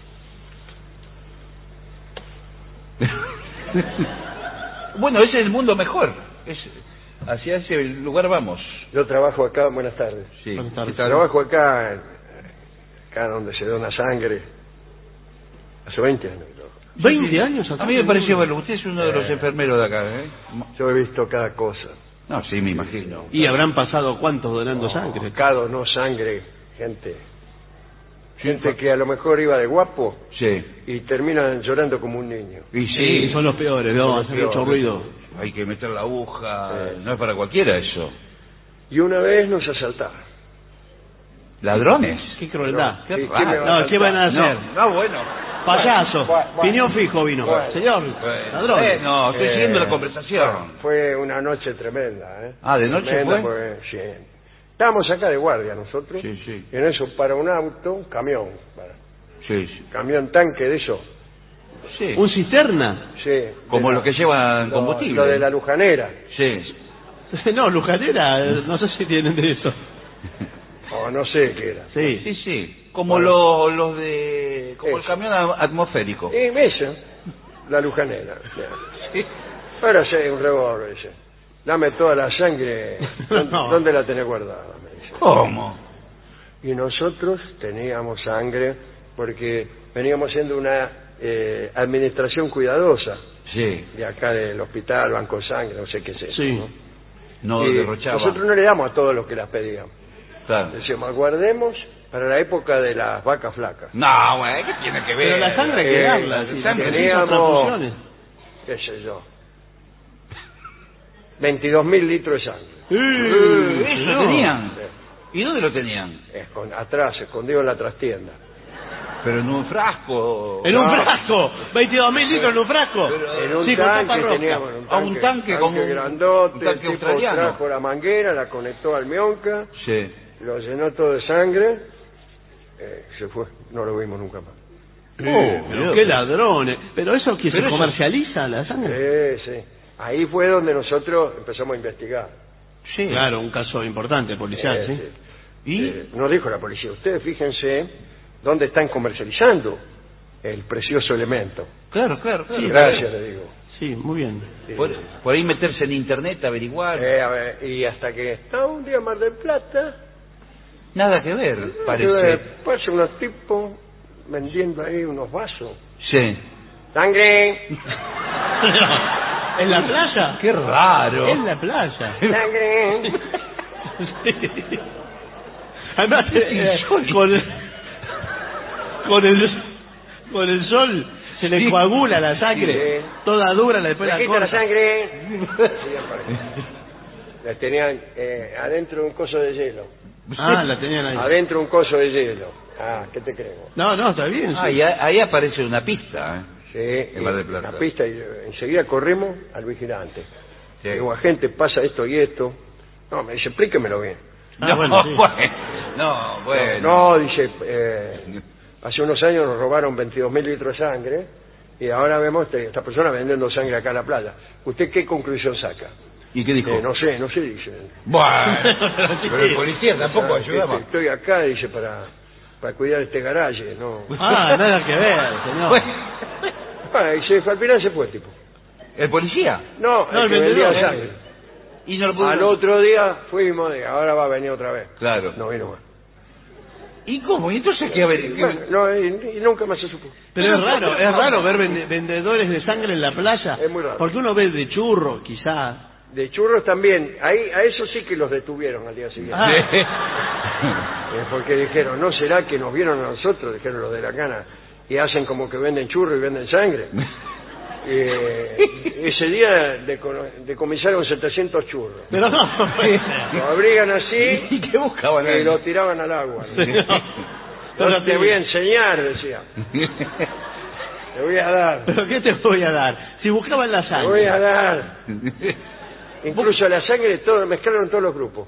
Bueno, ese es el mundo mejor. Es, hacia ese lugar vamos. Yo trabajo acá, buenas tardes. Sí. Buenas tardes. Trabajo acá, acá donde se dona sangre. Hace veinte años. ¿no? ¿veinte años acá? A mí me pareció verlo. Usted es uno de los Eh. enfermeros de acá, ¿eh? Yo he visto cada cosa. No, sí, me imagino. Y habrán pasado cuántos donando sangre. Acá donó sangre, gente. Gente que a lo mejor iba de guapo Sí. y terminan llorando como un niño. Y Sí, sí, son los peores, no, Son los hacen mucho peores. ruido. hay que meter la aguja. Sí. No es para cualquiera eso. Y una vez nos asaltaron. ¿Ladrones? Qué crueldad. No, Qué ¿qué- raro. qué me va a No, ¿qué van a hacer? No, no, bueno. Payaso. Bueno, bueno. Piñón fijo vino. Bueno. Señor, Bueno. ladrón. Eh, no, estoy Eh, siguiendo la conversación. bueno, fue una noche tremenda, ¿eh? Ah, ¿de noche Tremenda, fue? porque, sí. Estábamos acá de guardia nosotros. Sí, sí. Y en eso para un auto, un camión. Para, Sí, sí. camión tanque de eso. Sí. ¿Un cisterna? Sí. de Como la- los que llevan lo- combustible. Lo de la lujanera. Sí. No, lujanera, no sé si tienen de eso. O no sé qué era. Sí. Sí, sí. Como Bueno. los, los de... Como el Eso. camión a- atmosférico. Y esa, la lujanera. Sí. Ahora sí, un revólver, dice. Dame toda la sangre. ¿Dónde, No. dónde la tenés guardada? Me dice. ¿Cómo? Y nosotros teníamos sangre porque veníamos haciendo una eh, administración cuidadosa Sí. de acá del hospital, Banco de Sangre, no sé qué es eso. Sí. ¿no? No Y derrochaba. nosotros no le damos a todos los que las pedían. Claro. Decíamos, guardemos para la época de las vacas flacas. No, güey, ¿qué tiene que ver? Pero la sangre hay que Eh, darla. la sí, sangre sí, teníamos- transfusiones. ¿Qué sé yo? veintidós mil litros de sangre. Eh, ¿Eso no. tenían? Sí. ¿Y dónde lo tenían? Escon- atrás, escondido en la trastienda. Pero en un frasco. En un No. frasco. veintidós mil litros en un frasco. En un Sí, con tapa tanque roja. teníamos un Ah, un tanque como un- grandote, un tanque el tipo australiano. trajo la manguera, la conectó al mionca, Sí. lo llenó todo de sangre, eh, se fue, no lo vimos nunca más. Oh, pero qué ladrones. Pero eso que Pero se eso- comercializa la sangre. Sí, sí. Ahí fue donde nosotros empezamos a investigar. Sí. Claro, un caso importante policial, Eh, ¿sí? sí. ¿Y? Eh, nos dijo la policía, ustedes fíjense dónde están comercializando el precioso elemento. Claro, claro, claro. Sí, gracias, le digo. Sí, muy bien. Sí. Por, por ahí meterse en internet, averiguar. Eh, a ver, y hasta que está un día en Mar del Plata, Nada que ver, eh, parece. pasa unos tipos vendiendo ahí unos vasos. Sí. ¡Sangre! ¿En la playa? Qué raro. En la playa. ¡Sangre! Sí. Además, eh, con, el, con el con el sol Se le coagula la sangre, Sí. toda dura, la después Le la quita corta. la sangre. Sí, aparece. La tenían eh, adentro de un coso de hielo. Ah, la tenían ahí. Adentro de un coso de hielo. Ah, ¿qué te creo? No, no, está bien. Ah, sí. y a- ahí aparece una pista, ¿eh? Sí, En Mar del eh, Plata. la pista y eh, enseguida corremos al vigilante. Digo, agente, pasa esto y esto. No, me dice, explíquemelo bien. Ah, no, bueno, sí. bueno, no, bueno. No, dice, eh, hace unos años nos robaron veintidós mil litros de sangre y ahora vemos este- esta persona vendiendo sangre acá en la playa. ¿Usted qué conclusión saca? ¿Y qué dijo? Eh, no sé, no sé, dice. Bueno, pero el policía tampoco Ah, ayudaba. este, Estoy acá, dice, para, para cuidar este garaje, ¿no? Ah, nada que ver, señor. Ah, y se, al final se fue, tipo. ¿El policía? No, No, el el que vendía vendedor. sangre. Y no lo pudo... Al otro día fuimos, y ahora va a venir otra vez. Claro. No vino más. ¿Y cómo? ¿Y entonces qué? A ver, ¿qué- Bueno, no, y, y nunca más se supo. Pero es raro, es raro ver vende- vendedores de sangre en la playa. Es muy raro. Porque uno ve de churro, quizás. De churros también. Ahí, a eso sí que los detuvieron al día siguiente. Ah. Eh, porque dijeron, ¿no será que nos vieron a nosotros? Dijeron los de la cana. Y hacen como que venden churros y venden sangre. Eh, ese día decono- decomisaron setecientos churros. Pero no, Lo abrigan así ¿Y qué buscaban y ahí? lo tiraban al agua. Pero No te voy a enseñar, decía. Te voy a dar. ¿Pero qué te voy a dar? Si buscaban la Te voy a sangre. dar. Incluso la sangre, todo, mezclaron todos los grupos.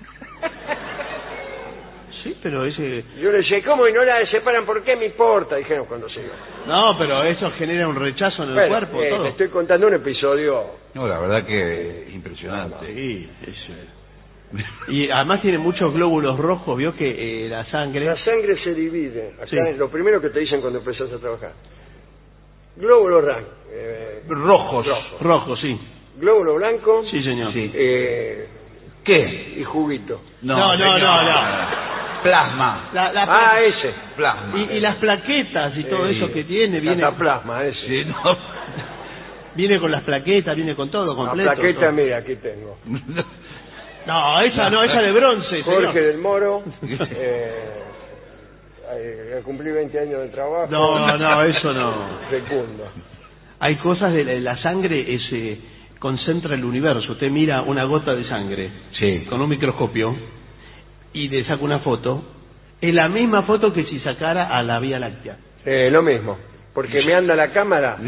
Sí, pero ese... Yo le decía, ¿cómo? Y no la separan, ¿por qué me importa? Dijeron cuando se iba. No, pero eso genera un rechazo en el Bueno, cuerpo, eh, todo. te estoy contando un episodio. No, la verdad que impresionante. Sí, eso es. Y además tiene muchos glóbulos rojos, vio que eh, la sangre... La sangre se divide. Acá Sí. es lo primero que te dicen cuando empezás a trabajar. Glóbulo blanco. Eh, Rojos. rojo. Rojo, sí. Glóbulo blanco. Sí, señor. Sí. eh, ¿Qué? y juguito. No, no, señor. no, no. Plasma. La- la Ah, pla- ese. Plasma. y, y las plaquetas y todo Eh, eso que tiene, viene, Cataplasma, ese. Sí, no. viene con las plaquetas, viene con todo, La completo. plaqueta, todo. mira, aquí tengo. No, esa no, esa de bronce, Jorge señor. del Moro. Eh, eh, cumplí veinte años de trabajo. No, no, eso no. Fecundo. Hay cosas de la, la sangre, eh, se concentra el universo. Usted mira una gota de sangre Sí. con un microscopio y le saca una foto. Es la misma foto que si sacara a la Vía Láctea. Eh, lo mismo. Porque me anda la cámara.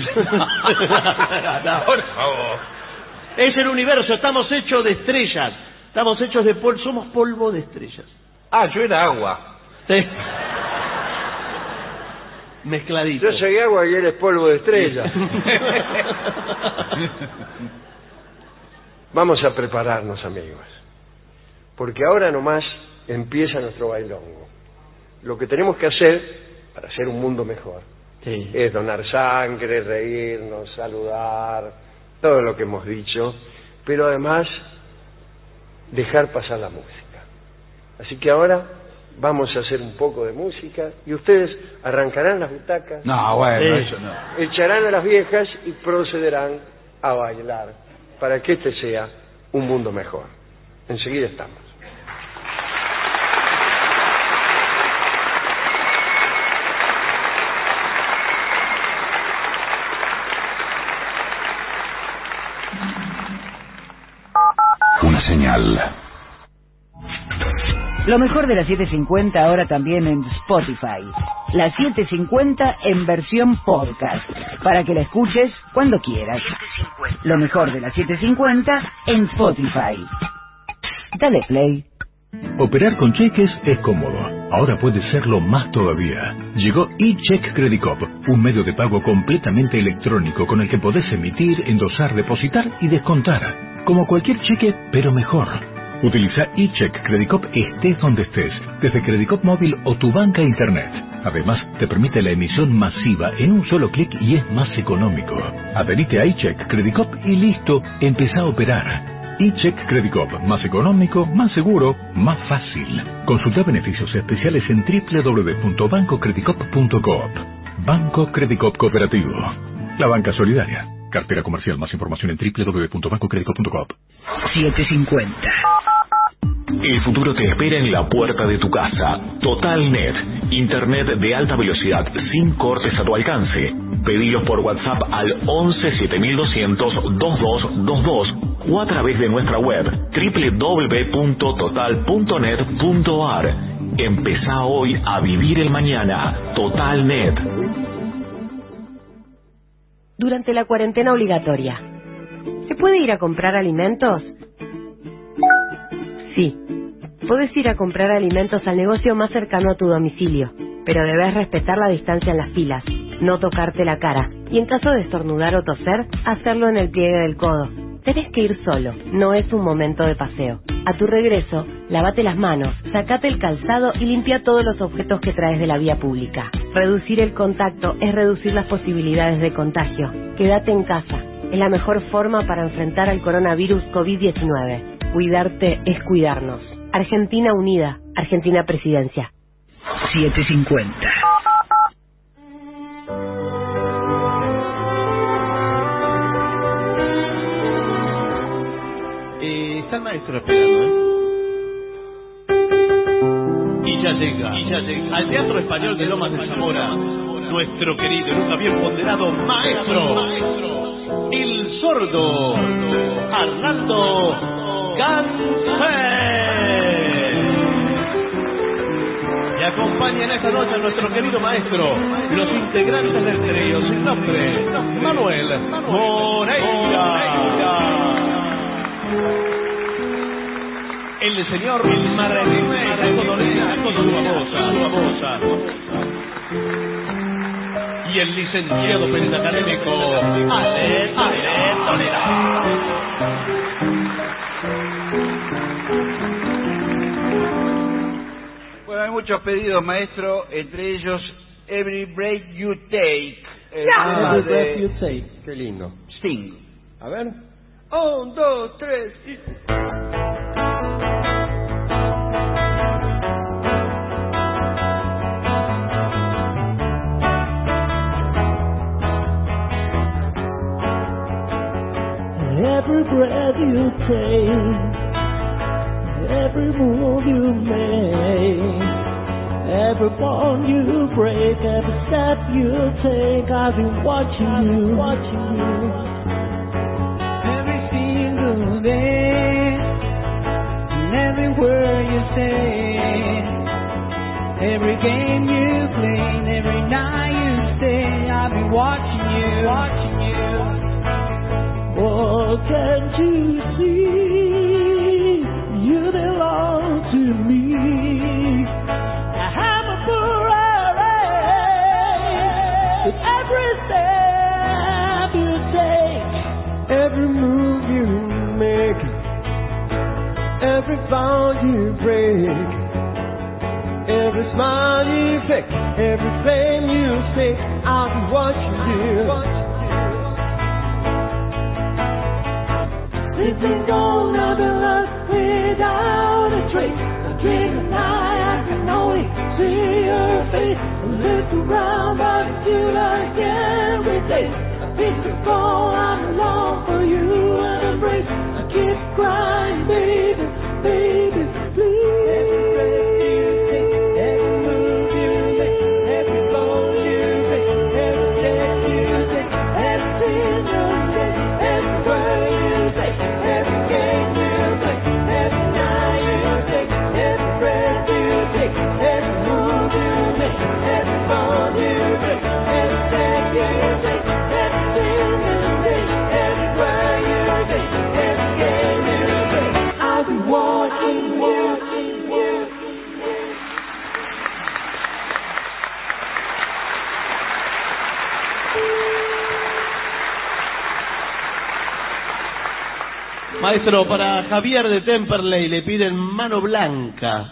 Por favor. Es el universo, estamos hechos de estrellas. Estamos hechos de polvo, somos polvo de estrellas. Ah, yo era agua. Sí. Mezcladito. Yo soy agua y él es polvo de estrella. Vamos a prepararnos, amigos. Porque ahora nomás empieza nuestro bailongo. Lo que tenemos que hacer para hacer un mundo mejor Sí. es donar sangre, reírnos, saludar, todo lo que hemos dicho, pero además dejar pasar la música. Así que ahora vamos a hacer un poco de música y ustedes arrancarán las butacas, No, bueno, Sí. eso no. echarán a las viejas y procederán a bailar para que este sea un mundo mejor. Enseguida estamos. Una señal. Lo mejor de la setecientos cincuenta ahora también en Spotify. La setecientos cincuenta en versión podcast, para que la escuches cuando quieras. Lo mejor de la setecientos cincuenta en Spotify. Dale play. Operar con cheques es cómodo. Ahora puede serlo más todavía. Llegó eCheck Credit Cop, un medio de pago completamente electrónico con el que podés emitir, endosar, depositar y descontar. Como cualquier cheque, pero mejor. Utiliza eCheck Credit Cop estés donde estés, desde Credit Cop móvil o tu banca internet. Además, te permite la emisión masiva en un solo clic y es más económico. Adherite a eCheck Credit Cop y listo, empezá a operar. eCheck Credit Cop, más económico, más seguro, más fácil. Consulta beneficios especiales en doble u doble u doble u punto banco credit cop punto coop. Banco Credit Cop Cooperativo. La banca solidaria. Cartera comercial. Más información en doble u doble u doble u punto banco credit cop punto coop. setecientos cincuenta. El futuro te espera en la puerta de tu casa. TotalNet, internet de alta velocidad sin cortes a tu alcance. Pedilos por WhatsApp al once siete mil doscientos veintidós veintidós o a través de nuestra web doble u doble u doble u punto total punto net punto a r. Empezá hoy a vivir el mañana. TotalNet. Durante la cuarentena obligatoria, ¿se puede ir a comprar alimentos? Sí. Podés ir a comprar alimentos al negocio más cercano a tu domicilio, pero debes respetar la distancia en las filas, no tocarte la cara, y en caso de estornudar o toser, hacerlo en el pliegue del codo. Tenés que ir solo, no es un momento de paseo. A tu regreso, lavate las manos, sacate el calzado y limpia todos los objetos que traes de la vía pública. Reducir el contacto es reducir las posibilidades de contagio. Quédate en casa, es la mejor forma para enfrentar al coronavirus COVID diecinueve. Cuidarte es cuidarnos. Argentina Unida, Argentina Presidencia. siete cincuenta. Eh, está el maestro esperando, ¿eh? Y ya llega, y ya llega al Teatro Español de Lomas de Zamora, nuestro querido y nunca bien ponderado maestro, el sordo Arnaldo Ganser. Y acompañan esta noche a nuestro querido maestro, los integrantes del trío sin nombre, Manuel Moreira, el señor Marrenuera Codolina con su babosa, y el licenciado pentacadémico Ale Tolera. Bueno, hay muchos pedidos, maestro, entre ellos Every Break You Take. El Yeah. tema Every Breath de You Take. Qué lindo. Sting. A ver. Un, dos, tres y... Every breath you take, every move you make, every bond you break, every step you take, I've been watching you, watching you. Every single day, and every word you say, every game you play, every night you stay, I've been watching you, watching you. Oh, can't you see, you belong to me. I'm a forever with every step you take, every move you make, every bond you break, every smile you fake, every flame you fake, I'll be watching you. This ain't gonna be lost without a trace. A dream and I, I can only see your face. Look around, but it's you like every day. A piece of gold, I'm alone for you and embrace. I keep crying, baby, baby, please. Every move you make, every bone you make, every step you take, every sin you make, every word you say. Every game you play, every night you take, every breath you take, every move you make, every bond you break, every step you take, every sin you take, every word you say, every game you play, I'll be watching you. Maestro, para Javier de Temperley le piden Mano Blanca.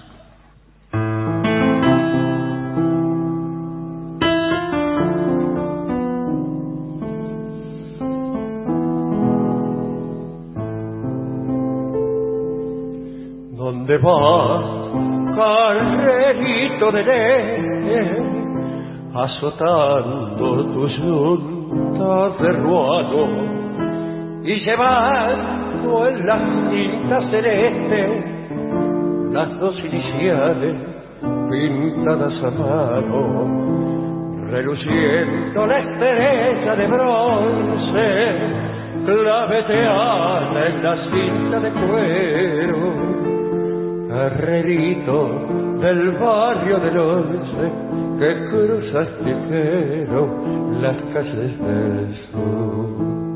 ¿Dónde vas, carrerito de leche, azotando tus yuntas de ruano y llevando en la cinta celeste las dos iniciales pintadas a mano? reluciendo la estrella de bronce, claveteada en la cinta de cuero, herrerito del barrio del once, que cruzas ligero las calles del sur.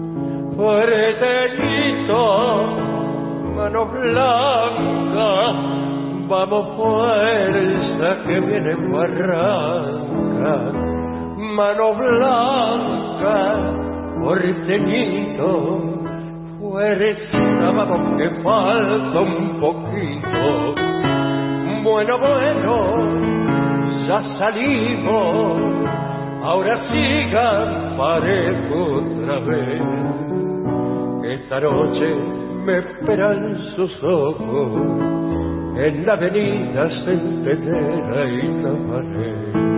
Puerteñito, mano blanca, vamos fuerza que viene barranca, mano blanca, porteñito, fuerza, vamos que falta un poquito. Bueno, bueno, ya salimos, ahora sigan parejo otra vez. Esta noche me esperan sus ojos en la avenida Centenera y Tabaré.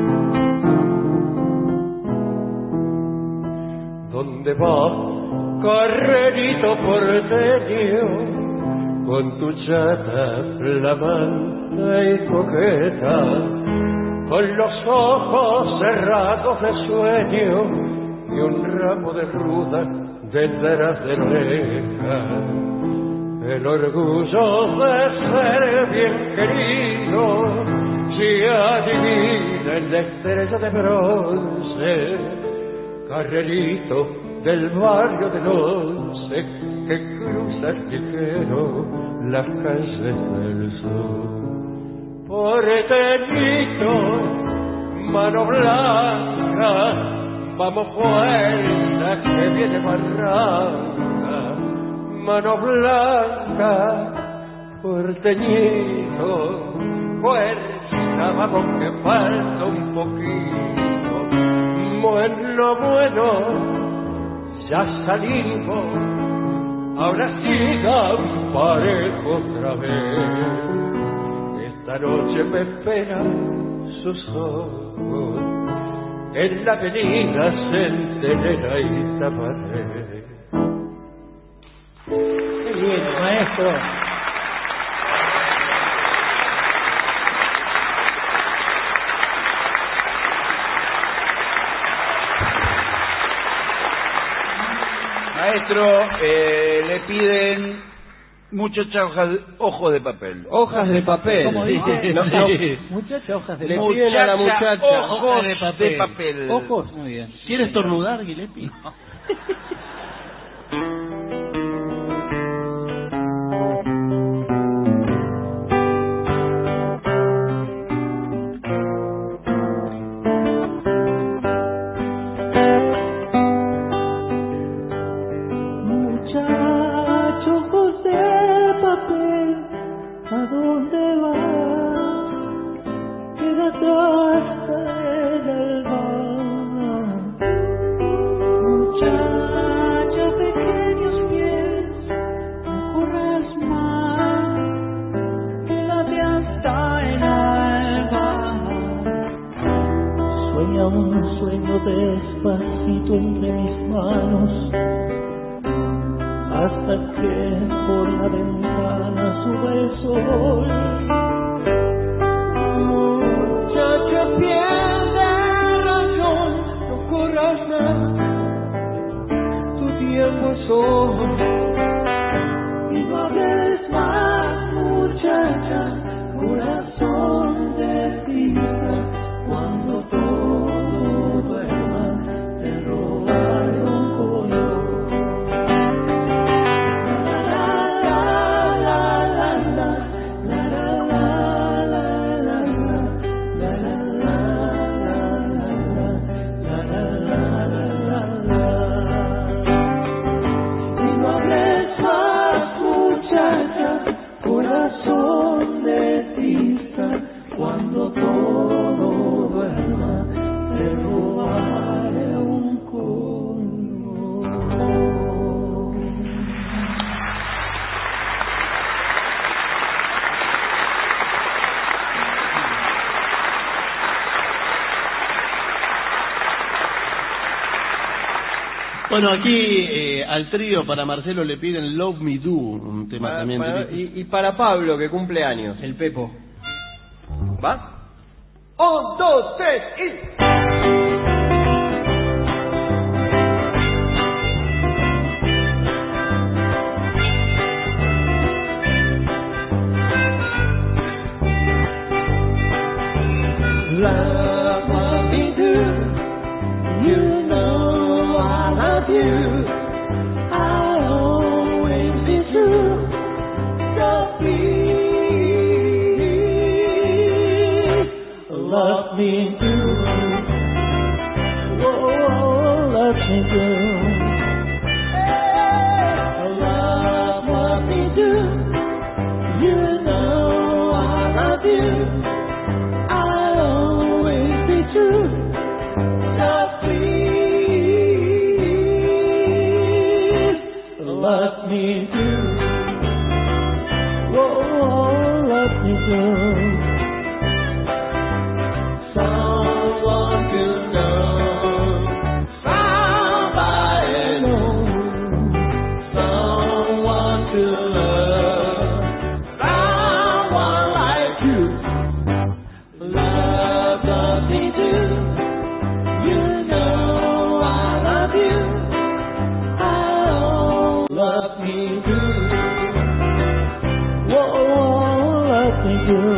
¿Dónde vas, carrerito porteño, con tu chata flamante y coqueta, con los ojos cerrados de sueño y un ramo de ruda detrás de la oreja? El orgullo de ser bien querido se adivina en la estrella de bronce, carrerito del barrio del once, que cruza ligero las calles del sur. Porteñito, mano blanca, vamos fuerza que viene barranca, mano blanca, porteñito, fuerza, vamos que falta un poquito. Bueno, bueno, ya salimos, ahora sigan parejo otra vez. Esta noche me esperan sus ojos en la avenida Centenera y Tabaré. Qué bien, maestro. Maestro, eh, le piden muchas hojas, ojos de papel. Hojas de papel. ¿Cómo dice? No, no. Muchacha, hojas de Le papel. piden a la muchacha ojos de papel. de papel. Ojos. Muy bien. ¿Quieres estornudar, Guilepi? Despacito entre mis manos, hasta que por la ventana sube el sol. Muchacha, pierde razón, no corras más, tu tiempo es hoy. Y no hables más, muchacha, corazón de tiza, cuando todo duerma te robaré un color. La la la la la la la la la la la la. Y no hables más, muchacha, corazón de tiza, cuando todo duerma te robaré un color. Bueno, aquí eh, al trío para Marcelo le piden Love Me Do, un tema Para- también. para- de- y, y para Pablo, que cumple años. El Pepo. ¿Va? Un, dos, tres y... You know I love you. I'll always be true. So please love me too. Oh, love me too. Love, love me too. You know I love you. I'll always be true. So please love me too. Oh, love me too. Someone to know, somebody know, someone to love, someone like you. Love, love me too. You know I love you. Oh, love me too. Whoa, love me too.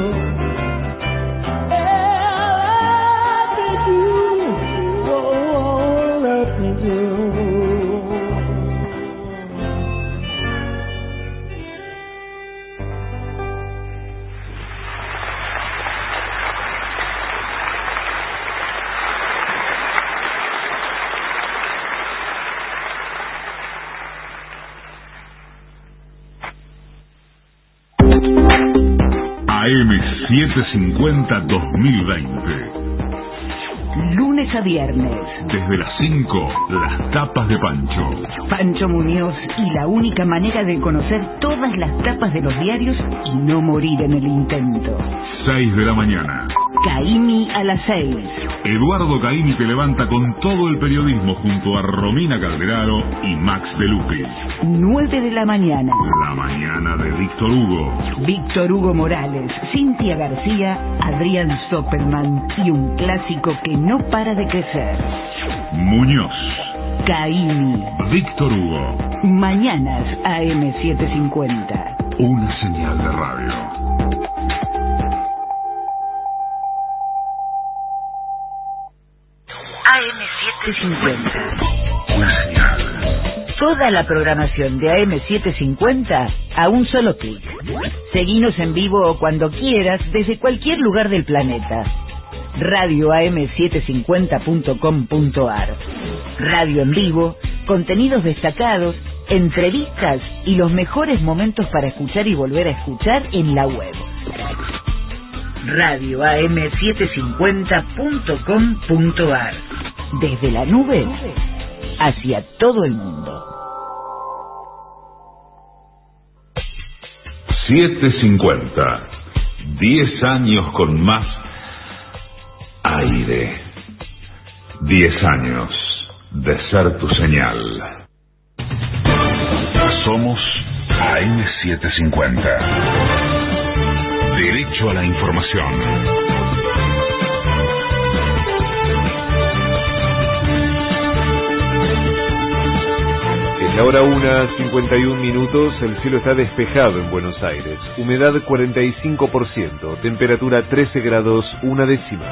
A M setecientos cincuenta dos mil veinte. Lunes a viernes. Desde las cinco, las tapas de Pancho. Pancho Muñoz y la única manera de conocer todas las tapas de los diarios y no morir en el intento. seis de la mañana. Caimi a las seis. Eduardo Caimi te levanta con todo el periodismo junto a Romina Calderaro y Max De Lupi. nueve de la mañana. La mañana de Víctor Hugo. Víctor Hugo Morales, Cintia García, Adrián Zopperman y un clásico que no para de crecer. Muñoz. Caimi. Víctor Hugo. Mañanas A M setecientos cincuenta. Una señal de radio. A M setecientos cincuenta. Una señal. Toda la programación de A M setecientos cincuenta a un solo clic. Seguinos en vivo o cuando quieras desde cualquier lugar del planeta. radio a m setecientos cincuenta punto com punto a r. Radio en vivo, contenidos destacados, entrevistas y los mejores momentos para escuchar y volver a escuchar en la web. radio a m setecientos cincuenta punto com punto a r. Desde la nube hacia todo el mundo. setecientos cincuenta. Diez años con más aire. Diez años de ser tu señal. Somos A M setecientos cincuenta. Derecho a la información. Es la hora una, cincuenta y un minutos, el cielo está despejado en Buenos Aires, humedad cuarenta y cinco por ciento, temperatura trece grados, una décima.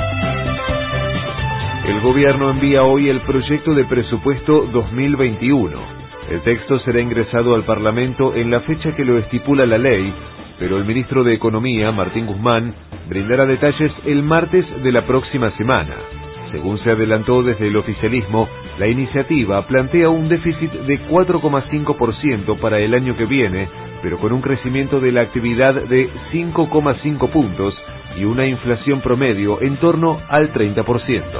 El gobierno envía hoy el proyecto de presupuesto dos mil veintiuno. El texto será ingresado al Parlamento en la fecha que lo estipula la ley, pero el ministro de Economía, Martín Guzmán, brindará detalles el martes de la próxima semana. Según se adelantó desde el oficialismo, la iniciativa plantea un déficit de cuatro coma cinco por ciento para el año que viene, pero con un crecimiento de la actividad de cinco coma cinco puntos y una inflación promedio en torno al treinta por ciento.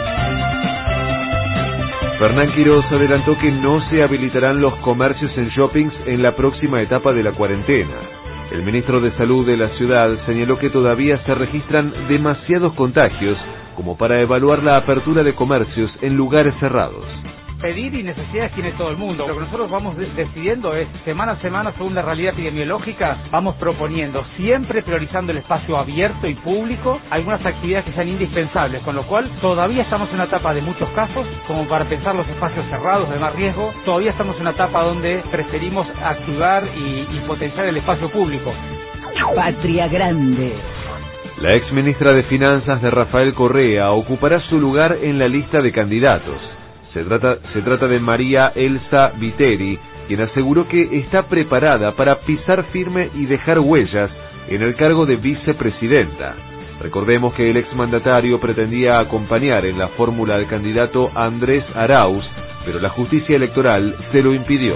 Fernán Quiroz adelantó que no se habilitarán los comercios en shoppings en la próxima etapa de la cuarentena. El ministro de Salud de la ciudad señaló que todavía se registran demasiados contagios como para evaluar la apertura de comercios en lugares cerrados. Pedir y necesidades tiene todo el mundo. Lo que nosotros vamos de- decidiendo es, semana a semana, según la realidad epidemiológica, vamos proponiendo, siempre priorizando el espacio abierto y público, algunas actividades que sean indispensables, con lo cual todavía estamos en una etapa de muchos casos, como para pensar los espacios cerrados de más riesgo, todavía estamos en una etapa donde preferimos activar y, y potenciar el espacio público. Patria Grande. La ex ministra de Finanzas de Rafael Correa ocupará su lugar en la lista de candidatos. Se trata, se trata de María Elsa Viteri, quien aseguró que está preparada para pisar firme y dejar huellas en el cargo de vicepresidenta. Recordemos que el exmandatario pretendía acompañar en la fórmula al candidato Andrés Arauz, pero la justicia electoral se lo impidió.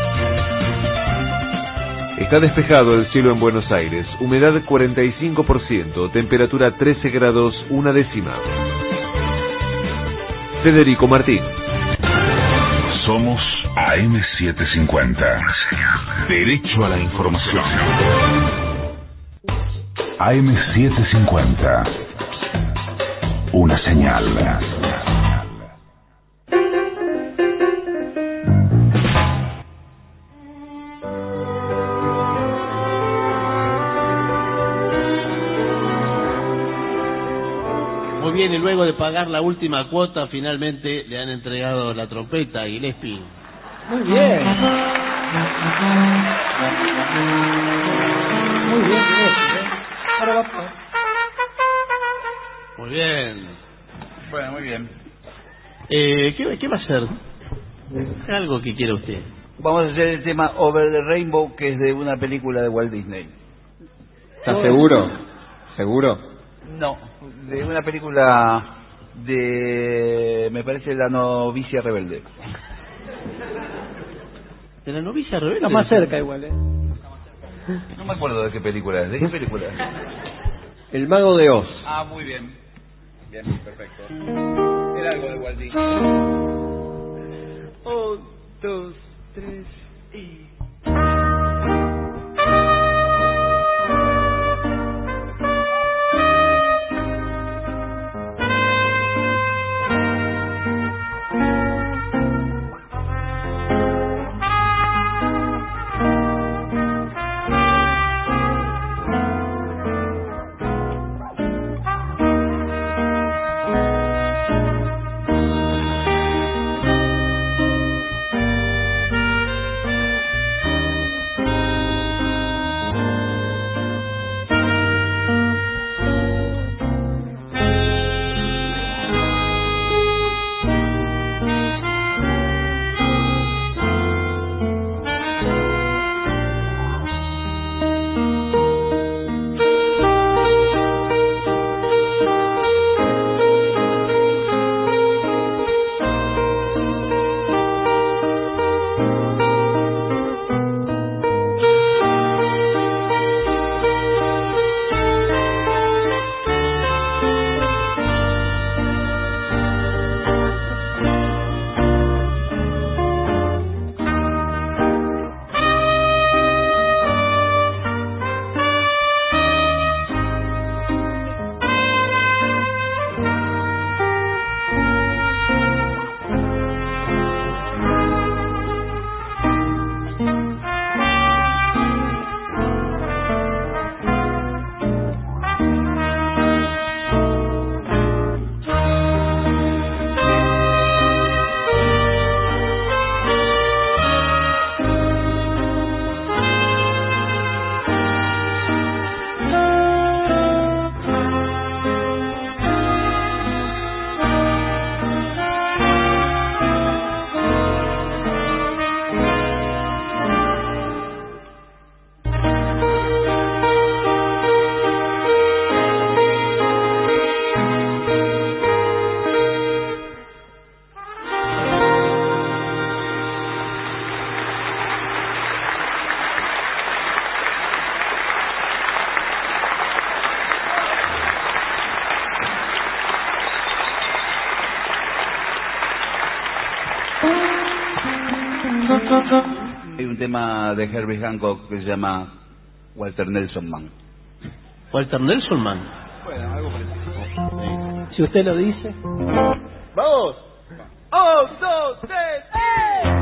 Está despejado el cielo en Buenos Aires, humedad cuarenta y cinco por ciento, temperatura trece grados una décima. Federico Martín. Somos A M setecientos cincuenta. Derecho a la información. A M setecientos cincuenta. Una señal. Muy bien, y luego de pagar la última cuota, finalmente le han entregado la trompeta a Gillespie. Muy bien. Muy bien, Gillespie. Ahora va. Muy bien. Bueno, muy bien. Eh, ¿qué, ¿Qué va a hacer? Algo que quiera usted. Vamos a hacer el tema Over the Rainbow, que es de una película de Walt Disney. ¿Estás seguro? ¿Seguro? No, de una película de... me parece La novicia rebelde. ¿De La novicia rebelde? Está más cerca igual, ¿eh? No me acuerdo de qué película es. ¿De qué película es? El Mago de Oz. Ah, muy bien. Bien, perfecto. Era algo de Walt Disney. Un, dos, tres y... Hay un tema de Herbie Hancock que se llama Walter Nelson Man. ¿Walter Nelson Man? Bueno, algo parecido. Si usted lo dice. ¡Vamos! ¡Un, dos, tres, ¡eh!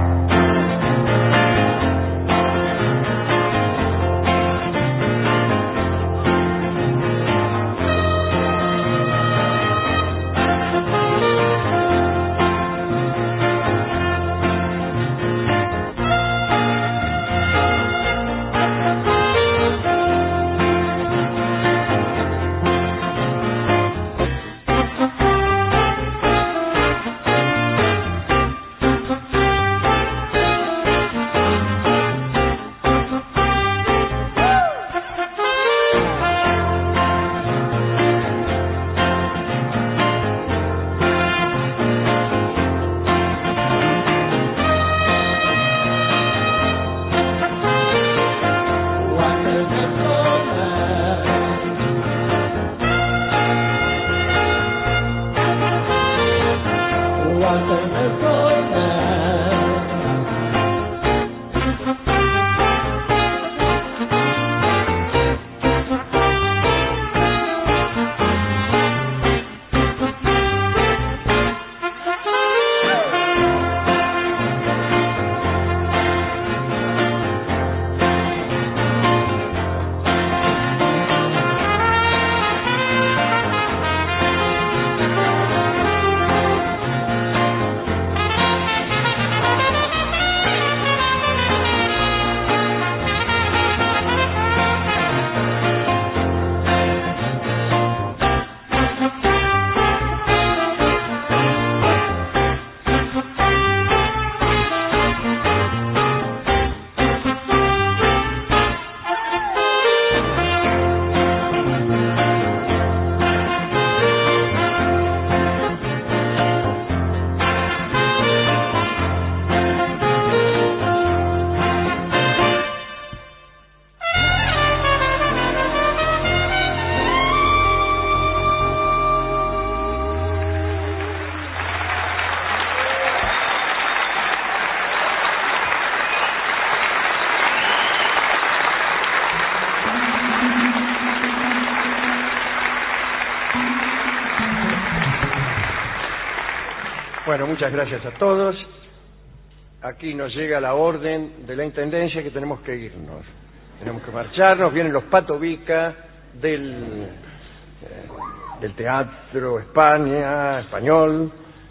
Bueno, muchas gracias a todos. Aquí nos llega la orden de la Intendencia que tenemos que irnos. Tenemos que marcharnos. Vienen los Patovica del, eh, del Teatro España, español.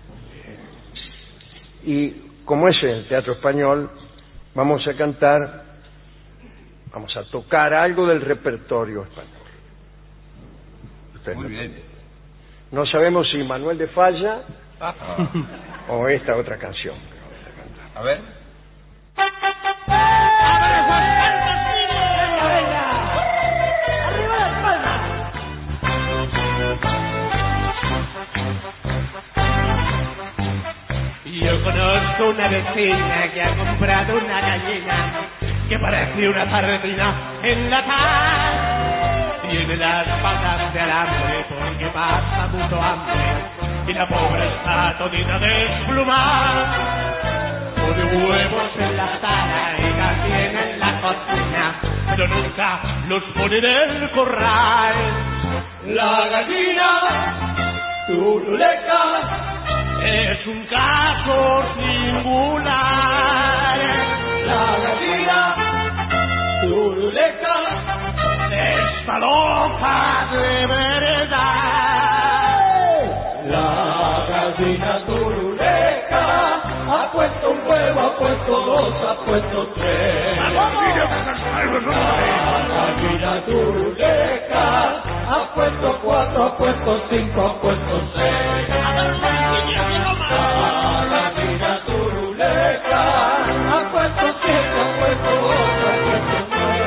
Y como es el Teatro Español, vamos a cantar, vamos a tocar algo del repertorio español. Ustedes Muy no, bien. no sabemos si Manuel de Falla o esta otra canción. A ver. Yo conozco una vecina que ha comprado una gallina que parece una sardina enlatada. Tiene las patas de alambre porque pasa mucho hambre y la pobre está todita desplumada. Pone huevos en la sala y también en la cocina, pero nunca los pone en el corral. La gallina turuleca es un caso singular. La gallina turuleca está loca de verdad. La gallina turuleca ha puesto un huevo, ha puesto dos, ha puesto tres. La gallina turuleca ha puesto cuatro, ha puesto cinco, ha puesto seis. La gallina turuleca ha puesto siete, ha puesto ocho, ha puesto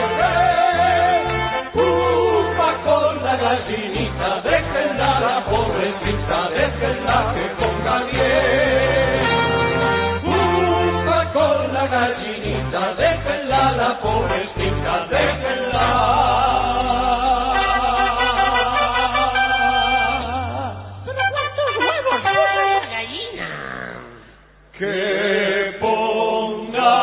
nueve. Upa con la gallinita, déjenla la pobrecita, déjenla que ponga bien. Upa con la gallinita, déjenla la pobrecita, déjenla. Que ponga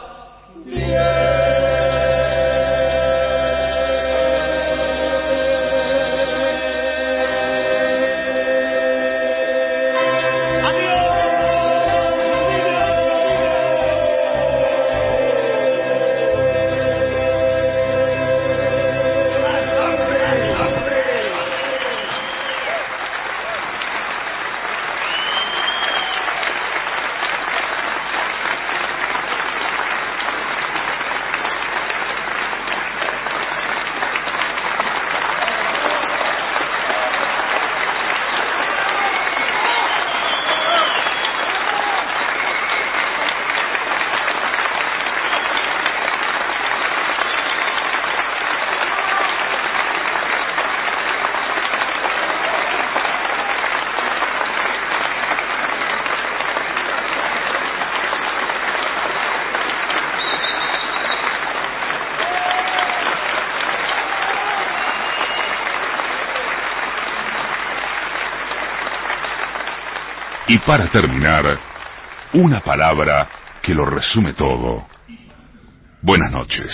Y para terminar, una palabra que lo resume todo. Buenas noches.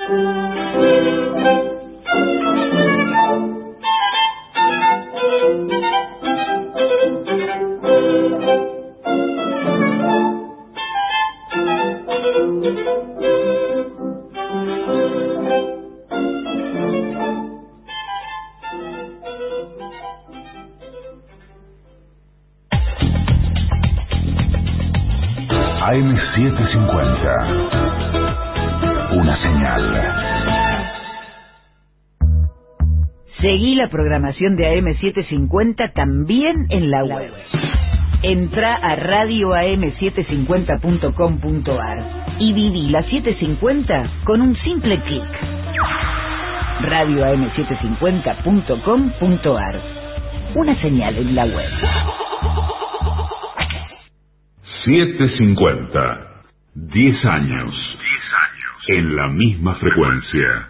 A M setecientos cincuenta. Una señal. Seguí la programación de A M setecientos cincuenta también en la web. Entra a radio a m setecientos cincuenta punto com punto a r y viví la setecientos cincuenta con un simple clic. radio a m setecientos cincuenta punto com punto a r. Una señal en la web. setecientos cincuenta. diez años. En la misma frecuencia.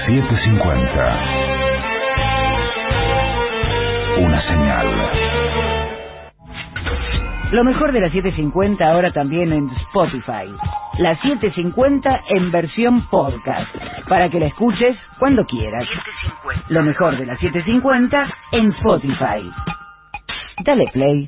setecientos cincuenta. Una señal. Lo mejor de la setecientos cincuenta ahora también en Spotify. La setecientos cincuenta en versión podcast, para que la escuches cuando quieras. Lo mejor de la setecientos cincuenta en Spotify. Dale play.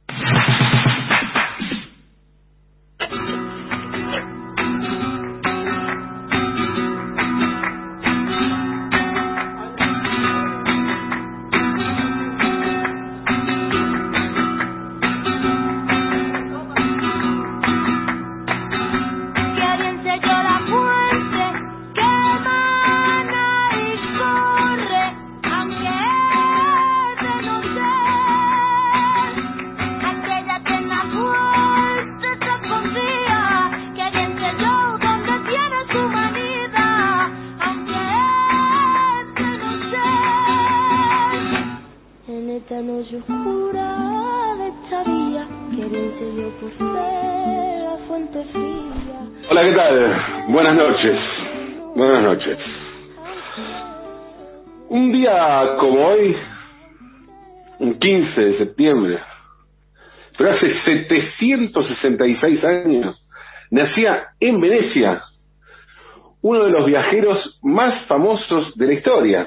Hola, ¿qué tal? Buenas noches. Buenas noches. Un día como hoy, un quince de septiembre, pero hace setecientos sesenta y seis años, nacía en Venecia uno de los viajeros más famosos de la historia.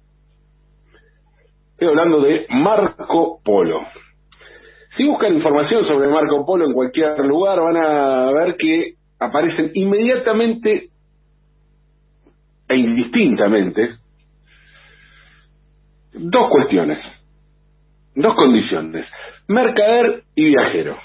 Estoy hablando de Marco Polo. Si buscan información sobre Marco Polo en cualquier lugar, van a ver que aparecen inmediatamente e indistintamente dos cuestiones, dos condiciones: mercader y viajero.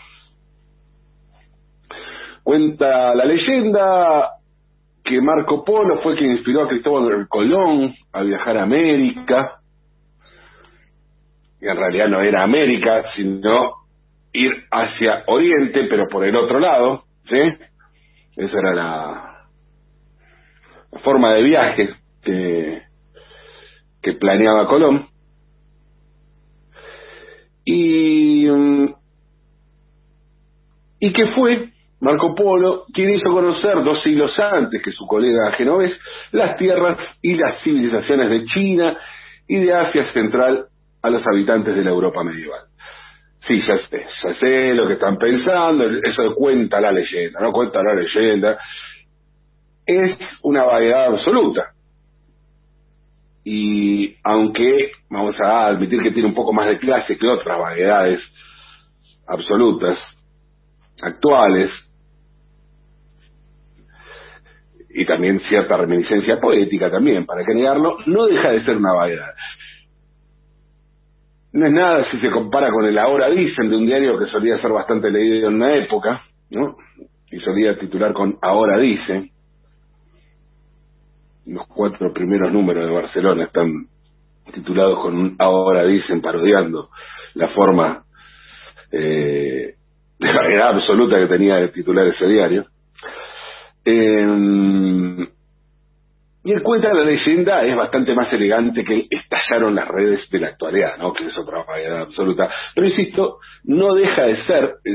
Cuenta la leyenda que Marco Polo fue quien inspiró a Cristóbal Colón a viajar a América, y en realidad no era América, sino ir hacia Oriente, pero por el otro lado, ¿sí? Esa era la, la forma de viaje que, que planeaba Colón. Y, y que fue Marco Polo quien hizo conocer dos siglos antes que su colega genovés las tierras y las civilizaciones de China y de Asia Central a los habitantes de la Europa medieval. Sí, ya sé, ya sé lo que están pensando, eso cuenta la leyenda, no cuenta la leyenda. Es una vaguedad absoluta. Y aunque vamos a admitir que tiene un poco más de clase que otras vaguedades absolutas, actuales, y también cierta reminiscencia poética también, para qué negarlo, no deja de ser una vaguedad. No es nada si se compara con el Ahora Dicen de un diario que solía ser bastante leído en una época, ¿no? Y solía titular con Ahora Dice. Los cuatro primeros números de Barcelona están titulados con un Ahora Dicen, parodiando la forma eh, de vaguedad absoluta que tenía de titular ese diario. Eh, Y el cuento de la leyenda es bastante más elegante que el estallaron las redes de la actualidad, ¿no? Que es otra vaguedad absoluta. Pero insisto, no deja de ser